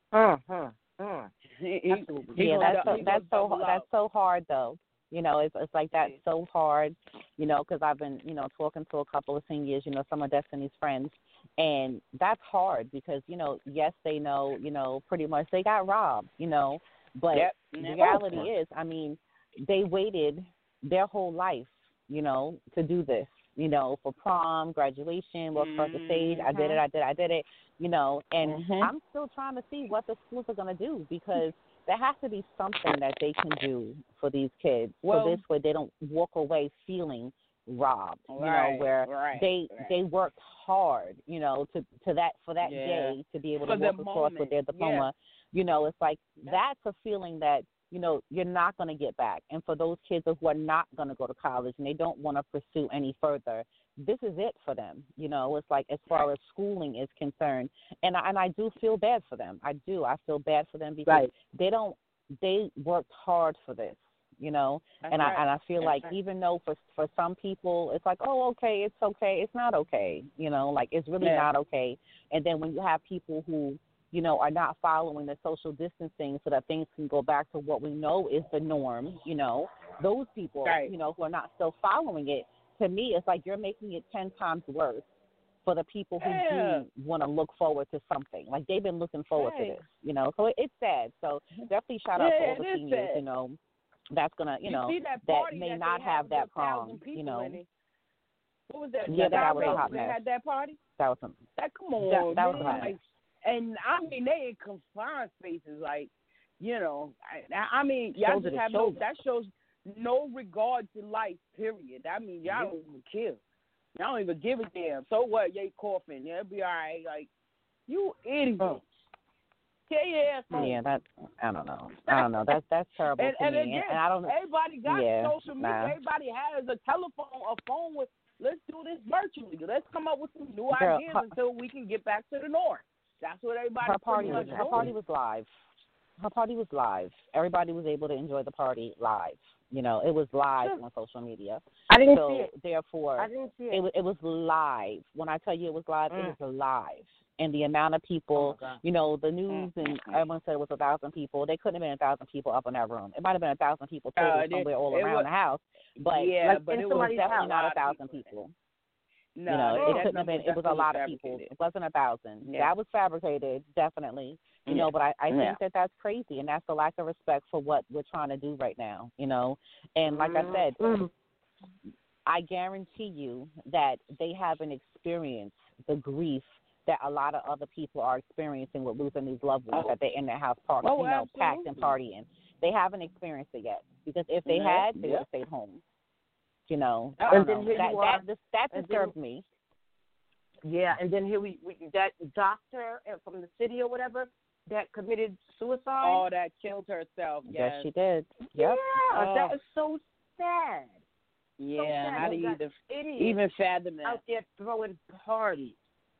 That's so hard though. You know, it's like that's so hard. You know, because I've been talking to a couple of seniors. You know, some of Destiny's friends, and that's hard because yes, they know pretty much they got robbed. But the reality is, I mean, they waited their whole life. To do this, for prom, graduation, walk across the stage. I did it, and I'm still trying to see what the schools are going to do because there has to be something that they can do for these kids so this way they don't walk away feeling robbed, where they worked hard, for that day to be able to walk across with their diploma. It's like that's a feeling that you're not going to get back. And for those kids who are not going to go to college and they don't want to pursue any further, this is it for them. It's like as far as schooling is concerned. And I do feel bad for them. I do. I feel bad for them because they worked hard for this, and I feel like even though for some people it's like, oh, okay, it's okay. It's not okay. Like it's really not okay. And then when you have people who are not following the social distancing so that things can go back to what we know is the norm, those people, who are not still following it, to me, it's like you're making it 10 times worse for the people who do want to look forward to something. Like they've been looking forward to this, So it's sad. So definitely shout out to all the seniors, that's going to, that may not have that prom, What was that? Yeah, that was a hot mess. They had that party? That was some. Come on, that was a hot mess. And I mean, they in confined spaces, like, I mean, y'all just have that shows no regard to life, period. I mean, y'all don't even care. Y'all don't even give a damn. So what? They coughing. Yeah, it'll be all right. Like, you idiots. Get your ass home. Yeah, I don't know. That's terrible to and me. Again, and I don't. Everybody got social media. Everybody has a telephone, a phone with. Let's do this virtually. Let's come up with some new ideas until we can get back to the norm. That's what everybody. Her party was live. Her party was live. Everybody was able to enjoy the party live. It was live on social media. I didn't see it. Therefore, I didn't see it. It was live. When I tell you it was live, it was live. And the amount of people, the news and everyone said it was 1,000 people. They couldn't have been 1,000 people up in that room. It might have been 1,000 people total somewhere all around the house. But but it was definitely not 1,000 people. No, it couldn't have been. It was a lot of people. It wasn't 1,000. Yeah. That was fabricated, definitely. But I think that's crazy, and that's the lack of respect for what we're trying to do right now. And like I said, I guarantee you that they haven't experienced the grief that a lot of other people are experiencing with losing these loved ones that they're in their house party, packed and partying. They haven't experienced it yet because if they had, they would have stayed home. You know, that disturbed me. Yeah, and then here we that doctor from the city or whatever that committed suicide. Oh, that killed herself. Yes, she did. Yep. Yeah, that is so sad. Yeah, so sad. how do you even fathom that? Out there throwing parties,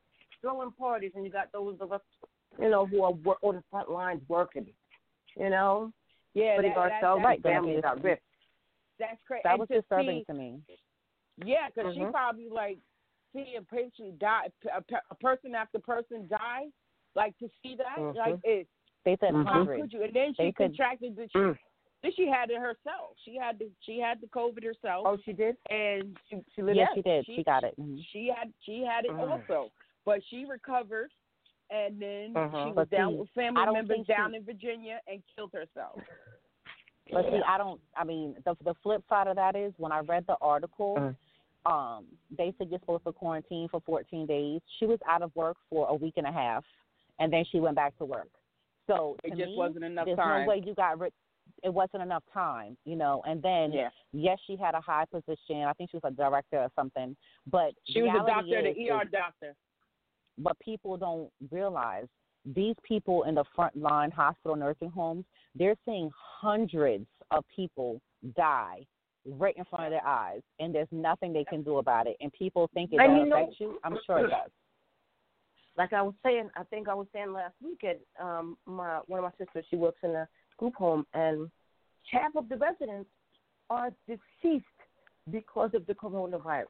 and you got those of us, you know, who are on the front lines working, you know, putting ourselves and families at risk. That's crazy. That was disturbing to me. Yeah, because she probably like see a patient die, a person after person die, like to see that, like it. They said how could you? And then she contracted the. Then she had it herself. She had the COVID herself. Oh, she did. And she she did. She got it. Mm-hmm. She had it also, but she recovered, and then she was down with family members down in Virginia and killed herself. But see, the flip side of that is when I read the article, they said you're supposed to quarantine for 14 days. She was out of work for a week and a half, and then she went back to work. So it just wasn't enough there's time. No way you got rid. It wasn't enough time, you know. And then, yes, she had a high position. I think she was a director or something. But she was a doctor, the ER doctor. But people don't realize these people in the front line hospital nursing homes, they're seeing hundreds of people die right in front of their eyes, and there's nothing they can do about it. And people think it doesn't affect you. I'm sure it does. Like I was saying, I think I was saying last week at one of my sisters, she works in a group home, and half of the residents are deceased because of the coronavirus.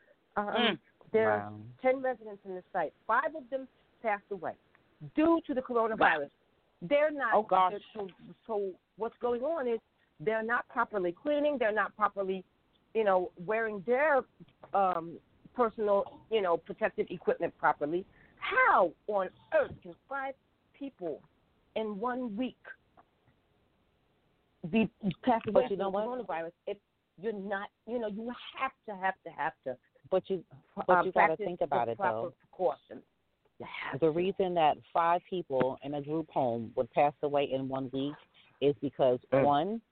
There are 10 residents in the site. 5 of them passed away due to the coronavirus. They're not. Oh, gosh. So what's going on is they're not properly cleaning. They're not properly, you know, wearing their personal, you know, protective equipment properly. How on earth can 5 people in 1 week be passed away from the coronavirus if you're not, you know, you have to. But you got to think about it, though. Precautions. The reason that 5 people in a group home would pass away in 1 week is because, one,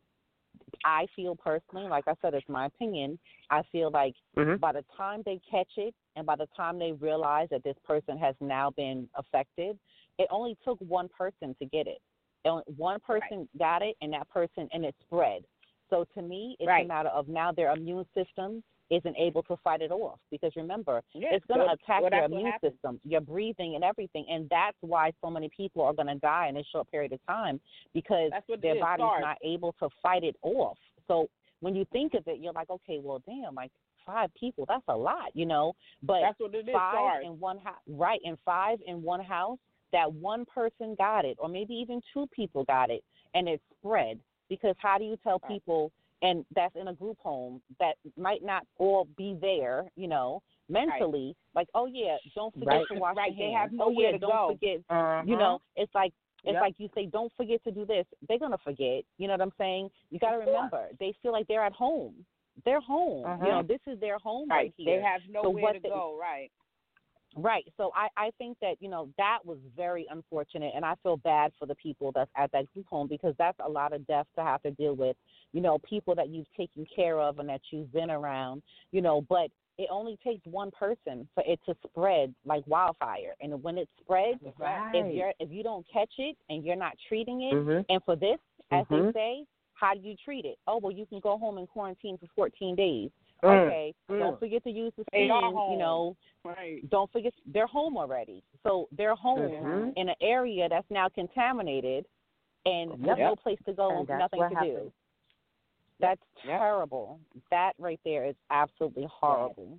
I feel personally, like I said, it's my opinion, I feel like by the time they catch it and by the time they realize that this person has now been affected, it only took one person to get it. One person got it, and that person, and it spread. So to me, it's a matter of now their immune system isn't able to fight it off, because remember, it's going to attack your immune system, your breathing and everything, and that's why so many people are going to die in a short period of time, because their body's not able to fight it off. So when you think of it, you're like, okay, well, damn, like 5 people, that's a lot, you know, but that's what it is, 5 in one house, and 5 in one house, that one person got it, or maybe even 2 people got it, and it spread, because how do you tell people, and that's in a group home that might not all be there, you know, mentally, like, oh, yeah, don't forget to wash your hands. They have nowhere to don't forget, you know, it's like you say, don't forget to do this. They're going to forget, you know what I'm saying? You got to remember, they feel like they're at home. They're home. You know, this is their home right here. They have nowhere to go, Right. So I think that, you know, that was very unfortunate, and I feel bad for the people that's at that group home, because that's a lot of death to have to deal with, you know, people that you've taken care of and that you've been around, you know, but it only takes one person for it to spread like wildfire. And when it spreads, if you don't catch it and you're not treating it, and for this, as they say, how do you treat it? Oh, well, you can go home and quarantine for 14 days. Okay, don't forget to use the steam, you know. Don't forget, they're home already. So they're home in an area that's now contaminated, and there's no place to go and nothing to do. That's terrible. That right there is absolutely horrible.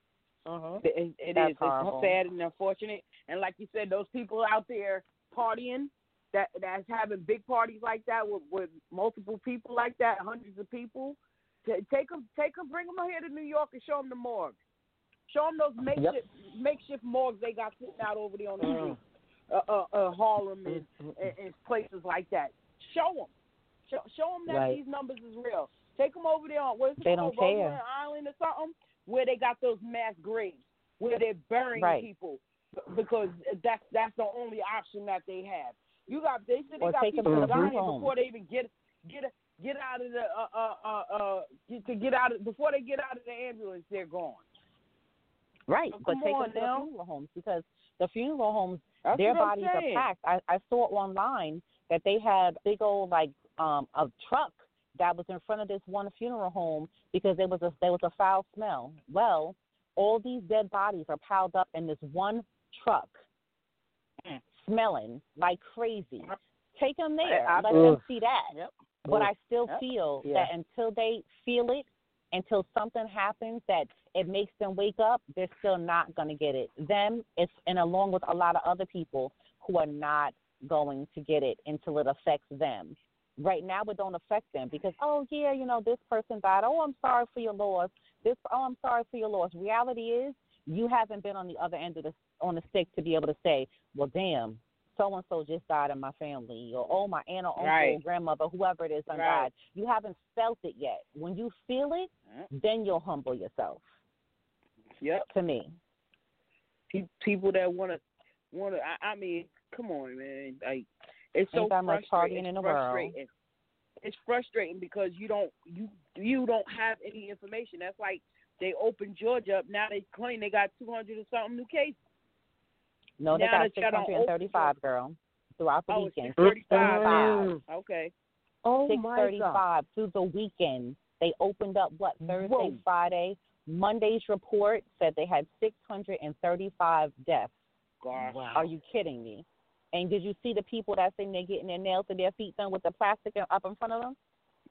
It is. It's sad and unfortunate. And like you said, those people out there partying, that's having big parties like that with multiple people like that, hundreds of people. Take them, bring them here to New York and show them the morgue. Show them those makeshift morgues they got sitting out over there on the street, Harlem and places like that. Show them that these numbers is real. Take them over there on they don't care. Island or something, where they got those mass graves. where they're burying Right. people because that's the only option that they have. They said they Or got take them people to the dying home. before they even get out of the before they get out of the ambulance, they're gone. Right, So but come take on them to now. the funeral homes because the funeral homes, That's their what I'm bodies are saying. packed. I saw it online that they had big old a truck that was in front of this one funeral home because there was a foul smell. Well, all these dead bodies are piled up in this one truck, smelling like crazy. Take them there. Let them see that. Yep. But I still feel Yeah. that until they feel it, until something happens that it makes them wake up, they're still not going to get it. And along with a lot of other people who are not going to get it until it affects them. Right now, it don't affect them because, this person died. Oh, I'm sorry for your loss. I'm sorry for your loss. Reality is, you haven't been on the other end of on the stick to be able to say, well, damn, so-and-so just died in my family, or, oh, my aunt or uncle, Right. grandmother, whoever it is, died. You haven't felt it yet. When you feel it, then you'll humble yourself. Yep. To me. People that want to, I mean, come on, man. Like, it's so Ain't that much frustrating. partying in the It's world. frustrating. It's frustrating because you don't have any information. That's like they opened Georgia up. Now they claim they got 200 or something new cases. No, they Now got that y'all don't 635, girl, throughout the weekend. 635. Okay. Oh, my God. 635 through the weekend. They opened up, Thursday, Friday. Monday's report said they had 635 deaths. Gosh. Wow. Are you kidding me? And did you see the people that say they're getting their nails and their feet done with the plastic up in front of them?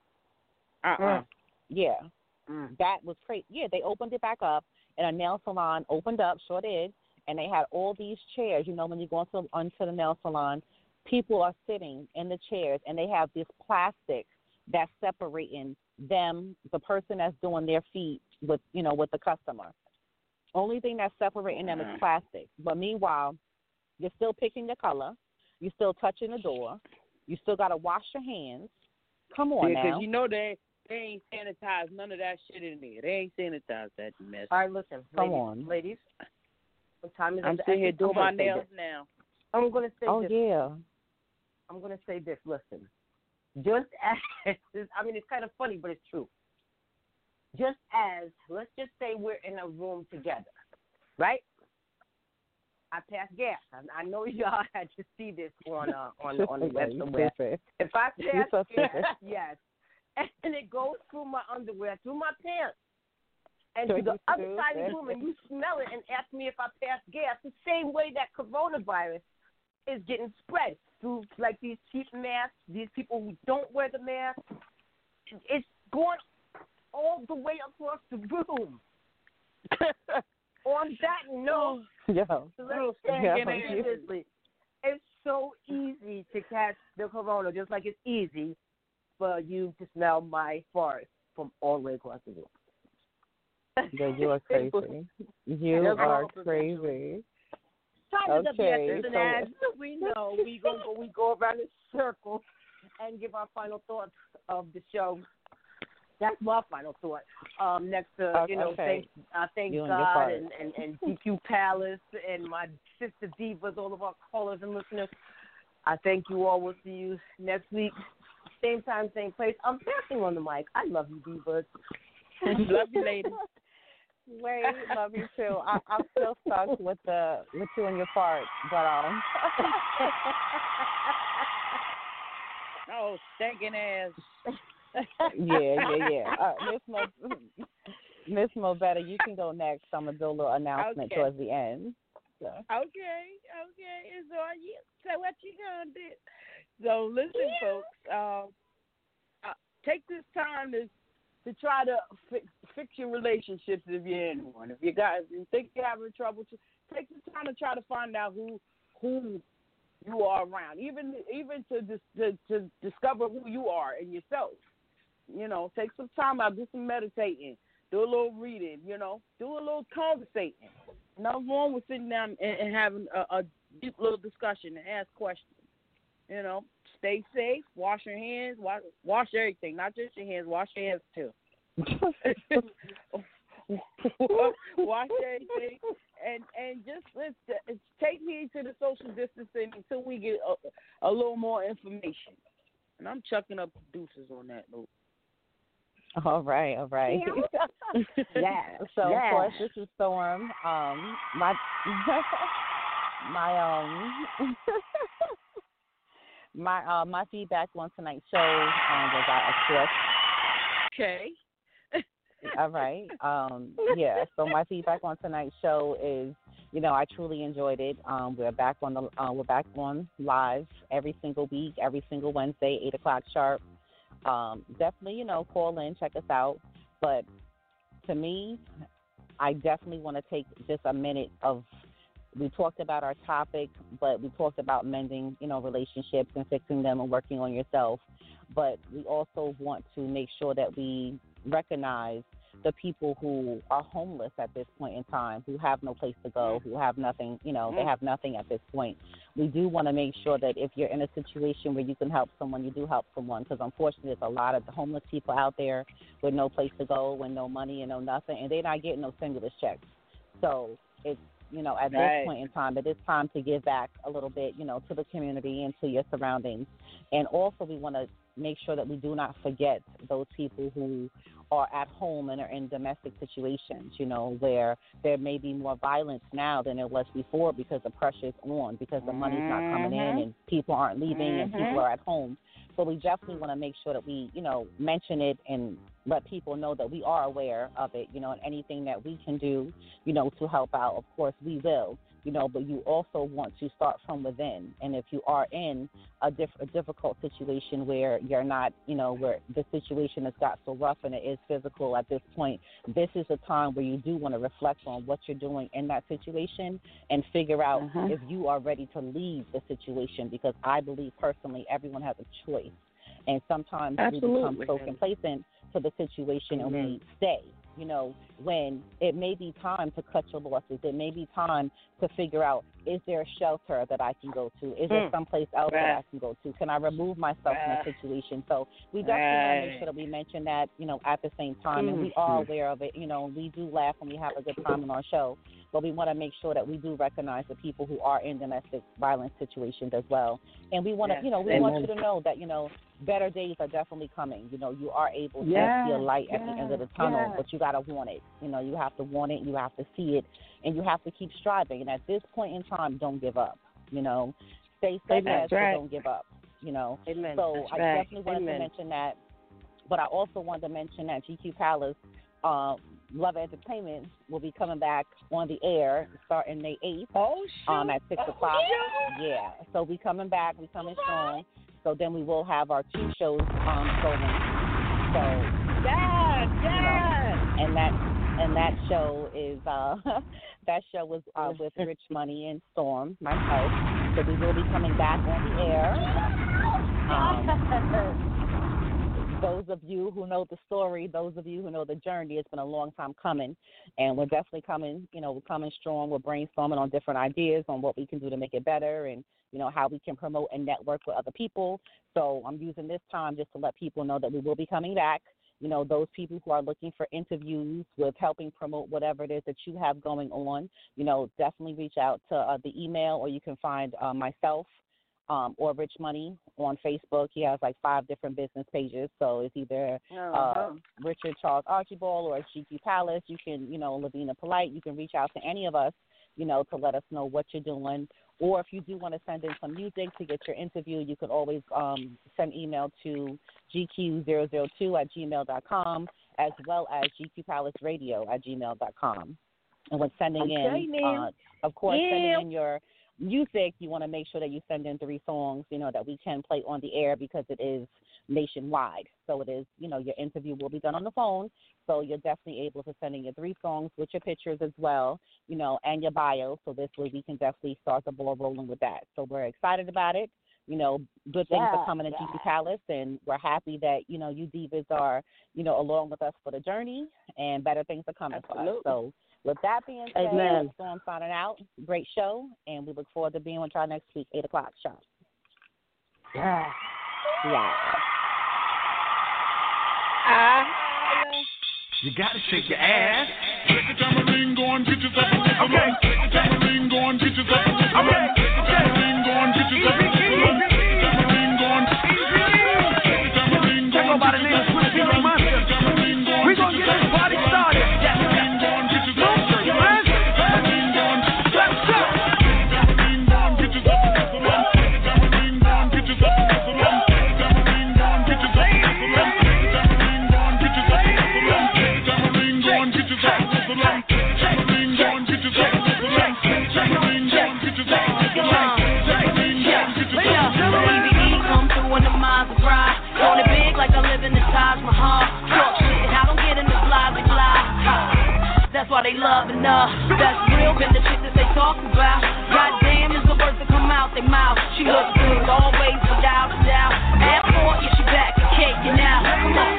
Yeah. That was crazy. Yeah, they opened it back up, and a nail salon opened up, sure did, and they had all these chairs. You know, when you go onto the nail salon, people are sitting in the chairs, and they have this plastic that's separating them, the person that's doing their feet with the customer. Only thing that's separating them is plastic. But meanwhile, you're still picking the color. You're still touching the door. You still got to wash your hands. Come on now. Because you know they ain't sanitized none of that shit in there. They ain't sanitized that mess. All right, listen. Come on. Ladies. What time is it? I'm sitting here doing my nails now. I'm going to say this. this. Yeah. I'm going to say this. Listen. Just as, I mean, it's kind of funny, but it's true. Just as, let's just say we're in a room together, right? I pass gas. I know y'all had to see this on the website. If I pass gas, yes, and it goes through my underwear, through my pants, and to the other side of the room, and you smell it and ask me if I pass gas, the same way that coronavirus is getting spread through like these cheap masks, these people who don't wear the mask. It's going all the way across the room. On that note, seriously, it's so easy to catch the corona, just like it's easy for you to smell my fart from all the way across the room. Yeah, you are crazy. You are crazy. Time is up yet, as we know, we go around in circles and give our final thoughts of the show. That's my final thought. Next to thank God and GQ Palace and my sister divas, all of our callers and listeners. I thank you all. We'll see you next week, same time, same place. I'm passing on the mic. I love you, divas. Love you, ladies. Wait, love you too. I'm still stuck with you and your part, but oh, stinking ass. Yeah. Miss Movetta, you can go next. I'm gonna do a little announcement towards the end. So. Okay, it's on you. So what you gonna do? So listen, folks. Take this time to try to fix your relationships if you're in one. If you think you're having trouble, take the time to try to find out who you are around. Even to discover who you are in yourself. Take some time out, do some meditating, do a little reading, do a little conversating. Nothing wrong with sitting down and having a deep little discussion and ask questions. Stay safe, wash your hands, wash everything, not just your hands, wash your hands too. Wash everything and just let's take heed to the social distancing until we get a little more information. And I'm chucking up producers on that note. All right. Yeah. So of course this is Storm. My my feedback on tonight's show was of course. Okay. All right. Yeah. So my feedback on tonight's show is, I truly enjoyed it. We're back on live every single week, every single Wednesday, 8:00 sharp. Definitely, call in, check us out. But to me, I definitely want to take just a minute we talked about our topic, but we talked about mending, relationships and fixing them and working on yourself. But we also want to make sure that we recognize the people who are homeless at this point in time, who have no place to go, who have nothing, they have nothing at this point. We do want to make sure that if you're in a situation where you can help someone, you do help someone, because unfortunately there's a lot of homeless people out there with no place to go, with no money and no nothing, and they're not getting no stimulus checks. So it's, at this point in time, it is time to give back a little bit, to the community and to your surroundings. And also we want to make sure that we do not forget those people who are at home and are in domestic situations, where there may be more violence now than there was before because the pressure's on, because the money's not coming in and people aren't leaving and people are at home. So we definitely want to make sure that we, mention it and let people know that we are aware of it, and anything that we can do, to help out, of course, we will. But you also want to start from within. And if you are in a difficult situation where you're not, where the situation has got so rough and it is physical at this point, this is a time where you do want to reflect on what you're doing in that situation and figure out if you are ready to leave the situation, because I believe personally everyone has a choice. And sometimes we become so complacent to the situation and we stay. When it may be time to cut your losses, it may be time to figure out, is there a shelter that I can go to? Is there someplace else that I can go to? Can I remove myself from the situation? So we definitely want to make sure that we mention that, at the same time. And we are aware of it. We do laugh and we have a good time on our show. But we want to make sure that we do recognize the people who are in domestic violence situations as well. And we want to, we want you to know that, better days are definitely coming. You are able to see a light at the end of the tunnel, but you got to want it. You have to want it, you have to see it, and you have to keep striving. And at this point in time, don't give up. Stay steadfast, but don't give up. Amen. So I definitely wanted to mention that. But I also wanted to mention that GQ Palace, Love Entertainment will be coming back on the air starting May 8th at 6 o'clock. Yeah, so we coming back. We coming strong. So then we will have our 2 shows going. So and that show is that show was with Rich Money and Storm, myself. So we will be coming back on the air. Those of you who know the story, those of you who know the journey, it's been a long time coming, and we're definitely coming. We're coming strong. We're brainstorming on different ideas on what we can do to make it better, and how we can promote and network with other people. So I'm using this time just to let people know that we will be coming back. Those people who are looking for interviews with helping promote whatever it is that you have going on, definitely reach out to the email, or you can find myself or Rich Money on Facebook. He has like 5 different business pages. So it's either Richard Charles Archibald or GQ Palace. You can, Lavina Polite, you can reach out to any of us, to let us know what you're doing. Or if you do want to send in some music to get your interview, you can always send email to gq002@gmail.com, as well as gqpalaceradio@gmail.com. And when sending in, of course, sending in your music, you want to make sure that you send in 3 songs, that we can play on the air, because it is nationwide. So it is, your interview will be done on the phone. So you're definitely able to send in your 3 songs with your pictures as well, and your bio. So this way we can definitely start the ball rolling with that. So we're excited about it. Good things are coming to GQ Palace, and we're happy that, you divas are, along with us for the journey, and better things are coming for us. So with that being said, Storm signing out. Great show, and we look forward to being with y'all next week, 8:00 sharp. Yeah. You gotta shake your ass. They loving us. That's real, been the shit that they talk about. Goddamn is the words that come out their mouth. She looks good always, without a doubt. Ask for it, yeah, she back and kicking out. Come on.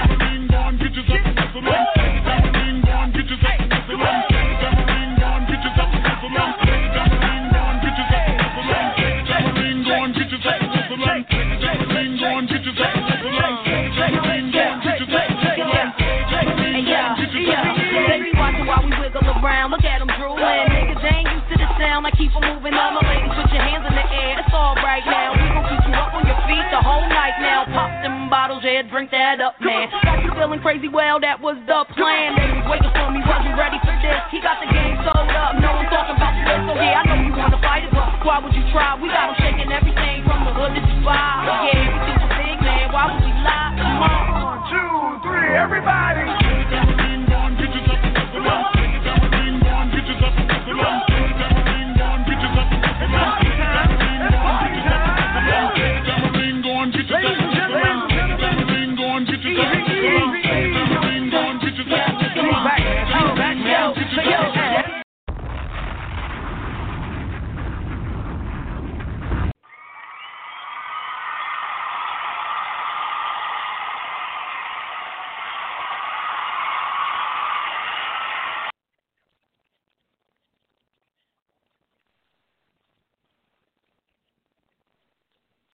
Look at them drooling. Niggas ain't used to the sound. I keep them moving on. My ladies, put your hands in the air. It's all right now. We gon' keep you up on your feet the whole night now. Pop them bottles, yeah, drink that up, man. Got you feeling crazy, well, that was the plan. They was waiting for me, wasn't ready for this. He got the game sold up. No one talking about this. So yeah, I know you wanna fight it, but why would you try? We got them shaking everything from the hood to Dubai.